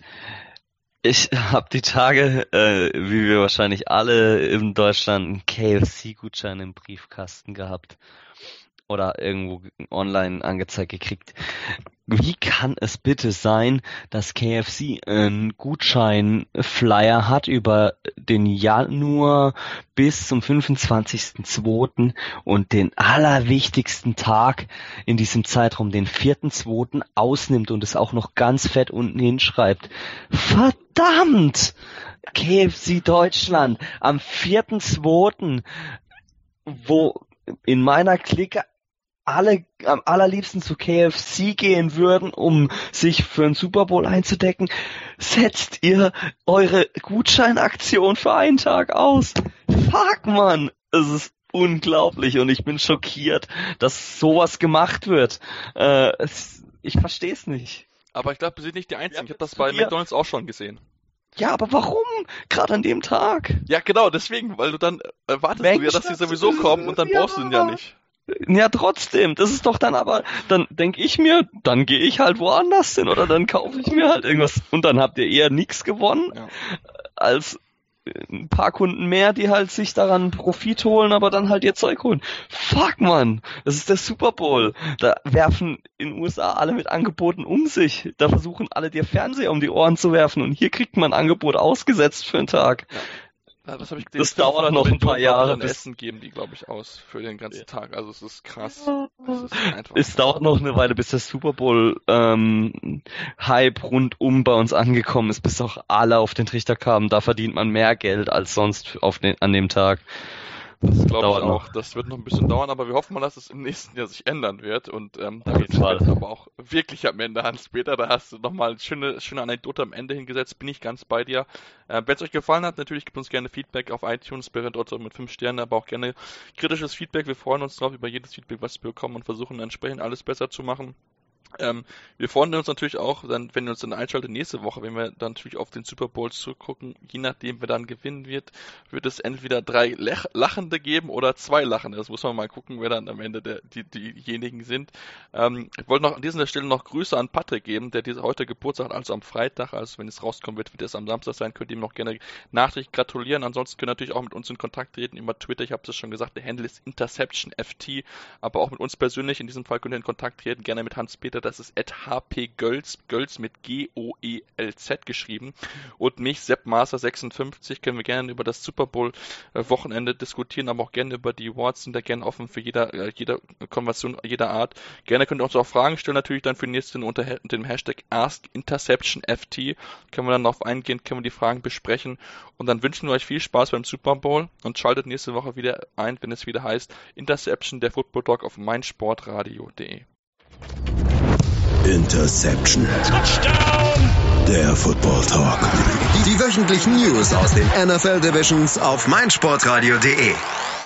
Ich habe die Tage, wie wir wahrscheinlich alle in Deutschland, einen KFC-Gutschein im Briefkasten gehabt. Oder irgendwo online angezeigt gekriegt. Wie kann es bitte sein, dass KFC einen Gutscheinflyer hat über den Januar bis zum 25.02. und den allerwichtigsten Tag in diesem Zeitraum, den 4.02. ausnimmt und es auch noch ganz fett unten hinschreibt? Verdammt! KFC Deutschland am 4.02., wo in meiner Clique alle am allerliebsten zu KFC gehen würden, um sich für einen Super Bowl einzudecken, setzt ihr eure Gutscheinaktion für einen Tag aus. Fuck, Mann! Es ist unglaublich und ich bin schockiert, dass sowas gemacht wird. Ich verstehe es nicht. Aber ich glaube, wir sind nicht die Einzigen. Ich habe das bei McDonald's auch schon gesehen. Ja, aber warum? Gerade an dem Tag? Ja, genau, deswegen, weil du dann erwartest du ja, dass die sowieso kommen und dann brauchst du den ja nicht. Ja, trotzdem. Das ist doch dann aber, dann denke ich mir, dann gehe ich halt woanders hin oder dann kaufe ich mir halt irgendwas und dann habt ihr eher nichts gewonnen, als ein paar Kunden mehr, die halt sich daran Profit holen, aber dann halt ihr Zeug holen. Fuck, Mann, das ist der Super Bowl. Da werfen in den USA alle mit Angeboten um sich. Da versuchen alle dir Fernseher um die Ohren zu werfen und hier kriegt man ein Angebot ausgesetzt für einen Tag. Ja. Das habe ich gesehen. Das dauert noch ein paar Jahre. Essen geben die, glaube ich, aus für den ganzen Tag. Also es ist krass. Es dauert noch eine Weile, bis der Super Bowl Hype rundum bei uns angekommen ist, bis auch alle auf den Trichter kamen. Da verdient man mehr Geld als sonst an dem Tag. Das glaube ich auch. Das wird noch ein bisschen dauern, aber wir hoffen mal, dass es im nächsten Jahr sich ändern wird. Und da geht es aber auch wirklich am Ende, Hans-Peter. Da hast du nochmal eine schöne Anekdote am Ende hingesetzt. Bin ich ganz bei dir. Wenn es euch gefallen hat, natürlich gebt uns gerne Feedback auf iTunes, dort mit 5 Sternen, aber auch gerne kritisches Feedback. Wir freuen uns drauf über jedes Feedback, was wir bekommen und versuchen entsprechend alles besser zu machen. Wir freuen uns natürlich auch, dann, wenn ihr uns dann einschaltet nächste Woche, wenn wir dann natürlich auf den Super Bowl zurückgucken, je nachdem wer dann gewinnen wird es entweder 3 Lachende geben oder 2 Lachende. Das muss man mal gucken, wer dann am Ende diejenigen sind. Ich wollte noch an dieser Stelle noch Grüße an Patrick geben, der heute Geburtstag hat, also am Freitag, also wenn es rauskommen wird es am Samstag sein, könnt ihr ihm noch gerne nachträglich gratulieren. Ansonsten könnt ihr natürlich auch mit uns in Kontakt treten über Twitter, ich habe es schon gesagt, der Handle ist InterceptionFT, aber auch mit uns persönlich, in diesem Fall könnt ihr in Kontakt treten, gerne mit Hans-Peter, das ist @hpgölz, Gölz mit G-O-E-L-Z geschrieben, und mich, Sepp Master 56, können wir gerne über das Super Bowl Wochenende diskutieren, aber auch gerne über die Awards, sind da gerne offen für jede Konversation jeder Art. Gerne könnt ihr uns auch Fragen stellen, natürlich dann für den nächsten unter dem Hashtag AskInterceptionFT, können wir dann darauf eingehen, können wir die Fragen besprechen und dann wünschen wir euch viel Spaß beim Super Bowl und schaltet nächste Woche wieder ein, wenn es wieder heißt Interception, der Football Talk auf meinsportradio.de. Interception. Touchdown! Der Football Talk. Die wöchentlichen News aus den NFL Divisions auf meinsportradio.de.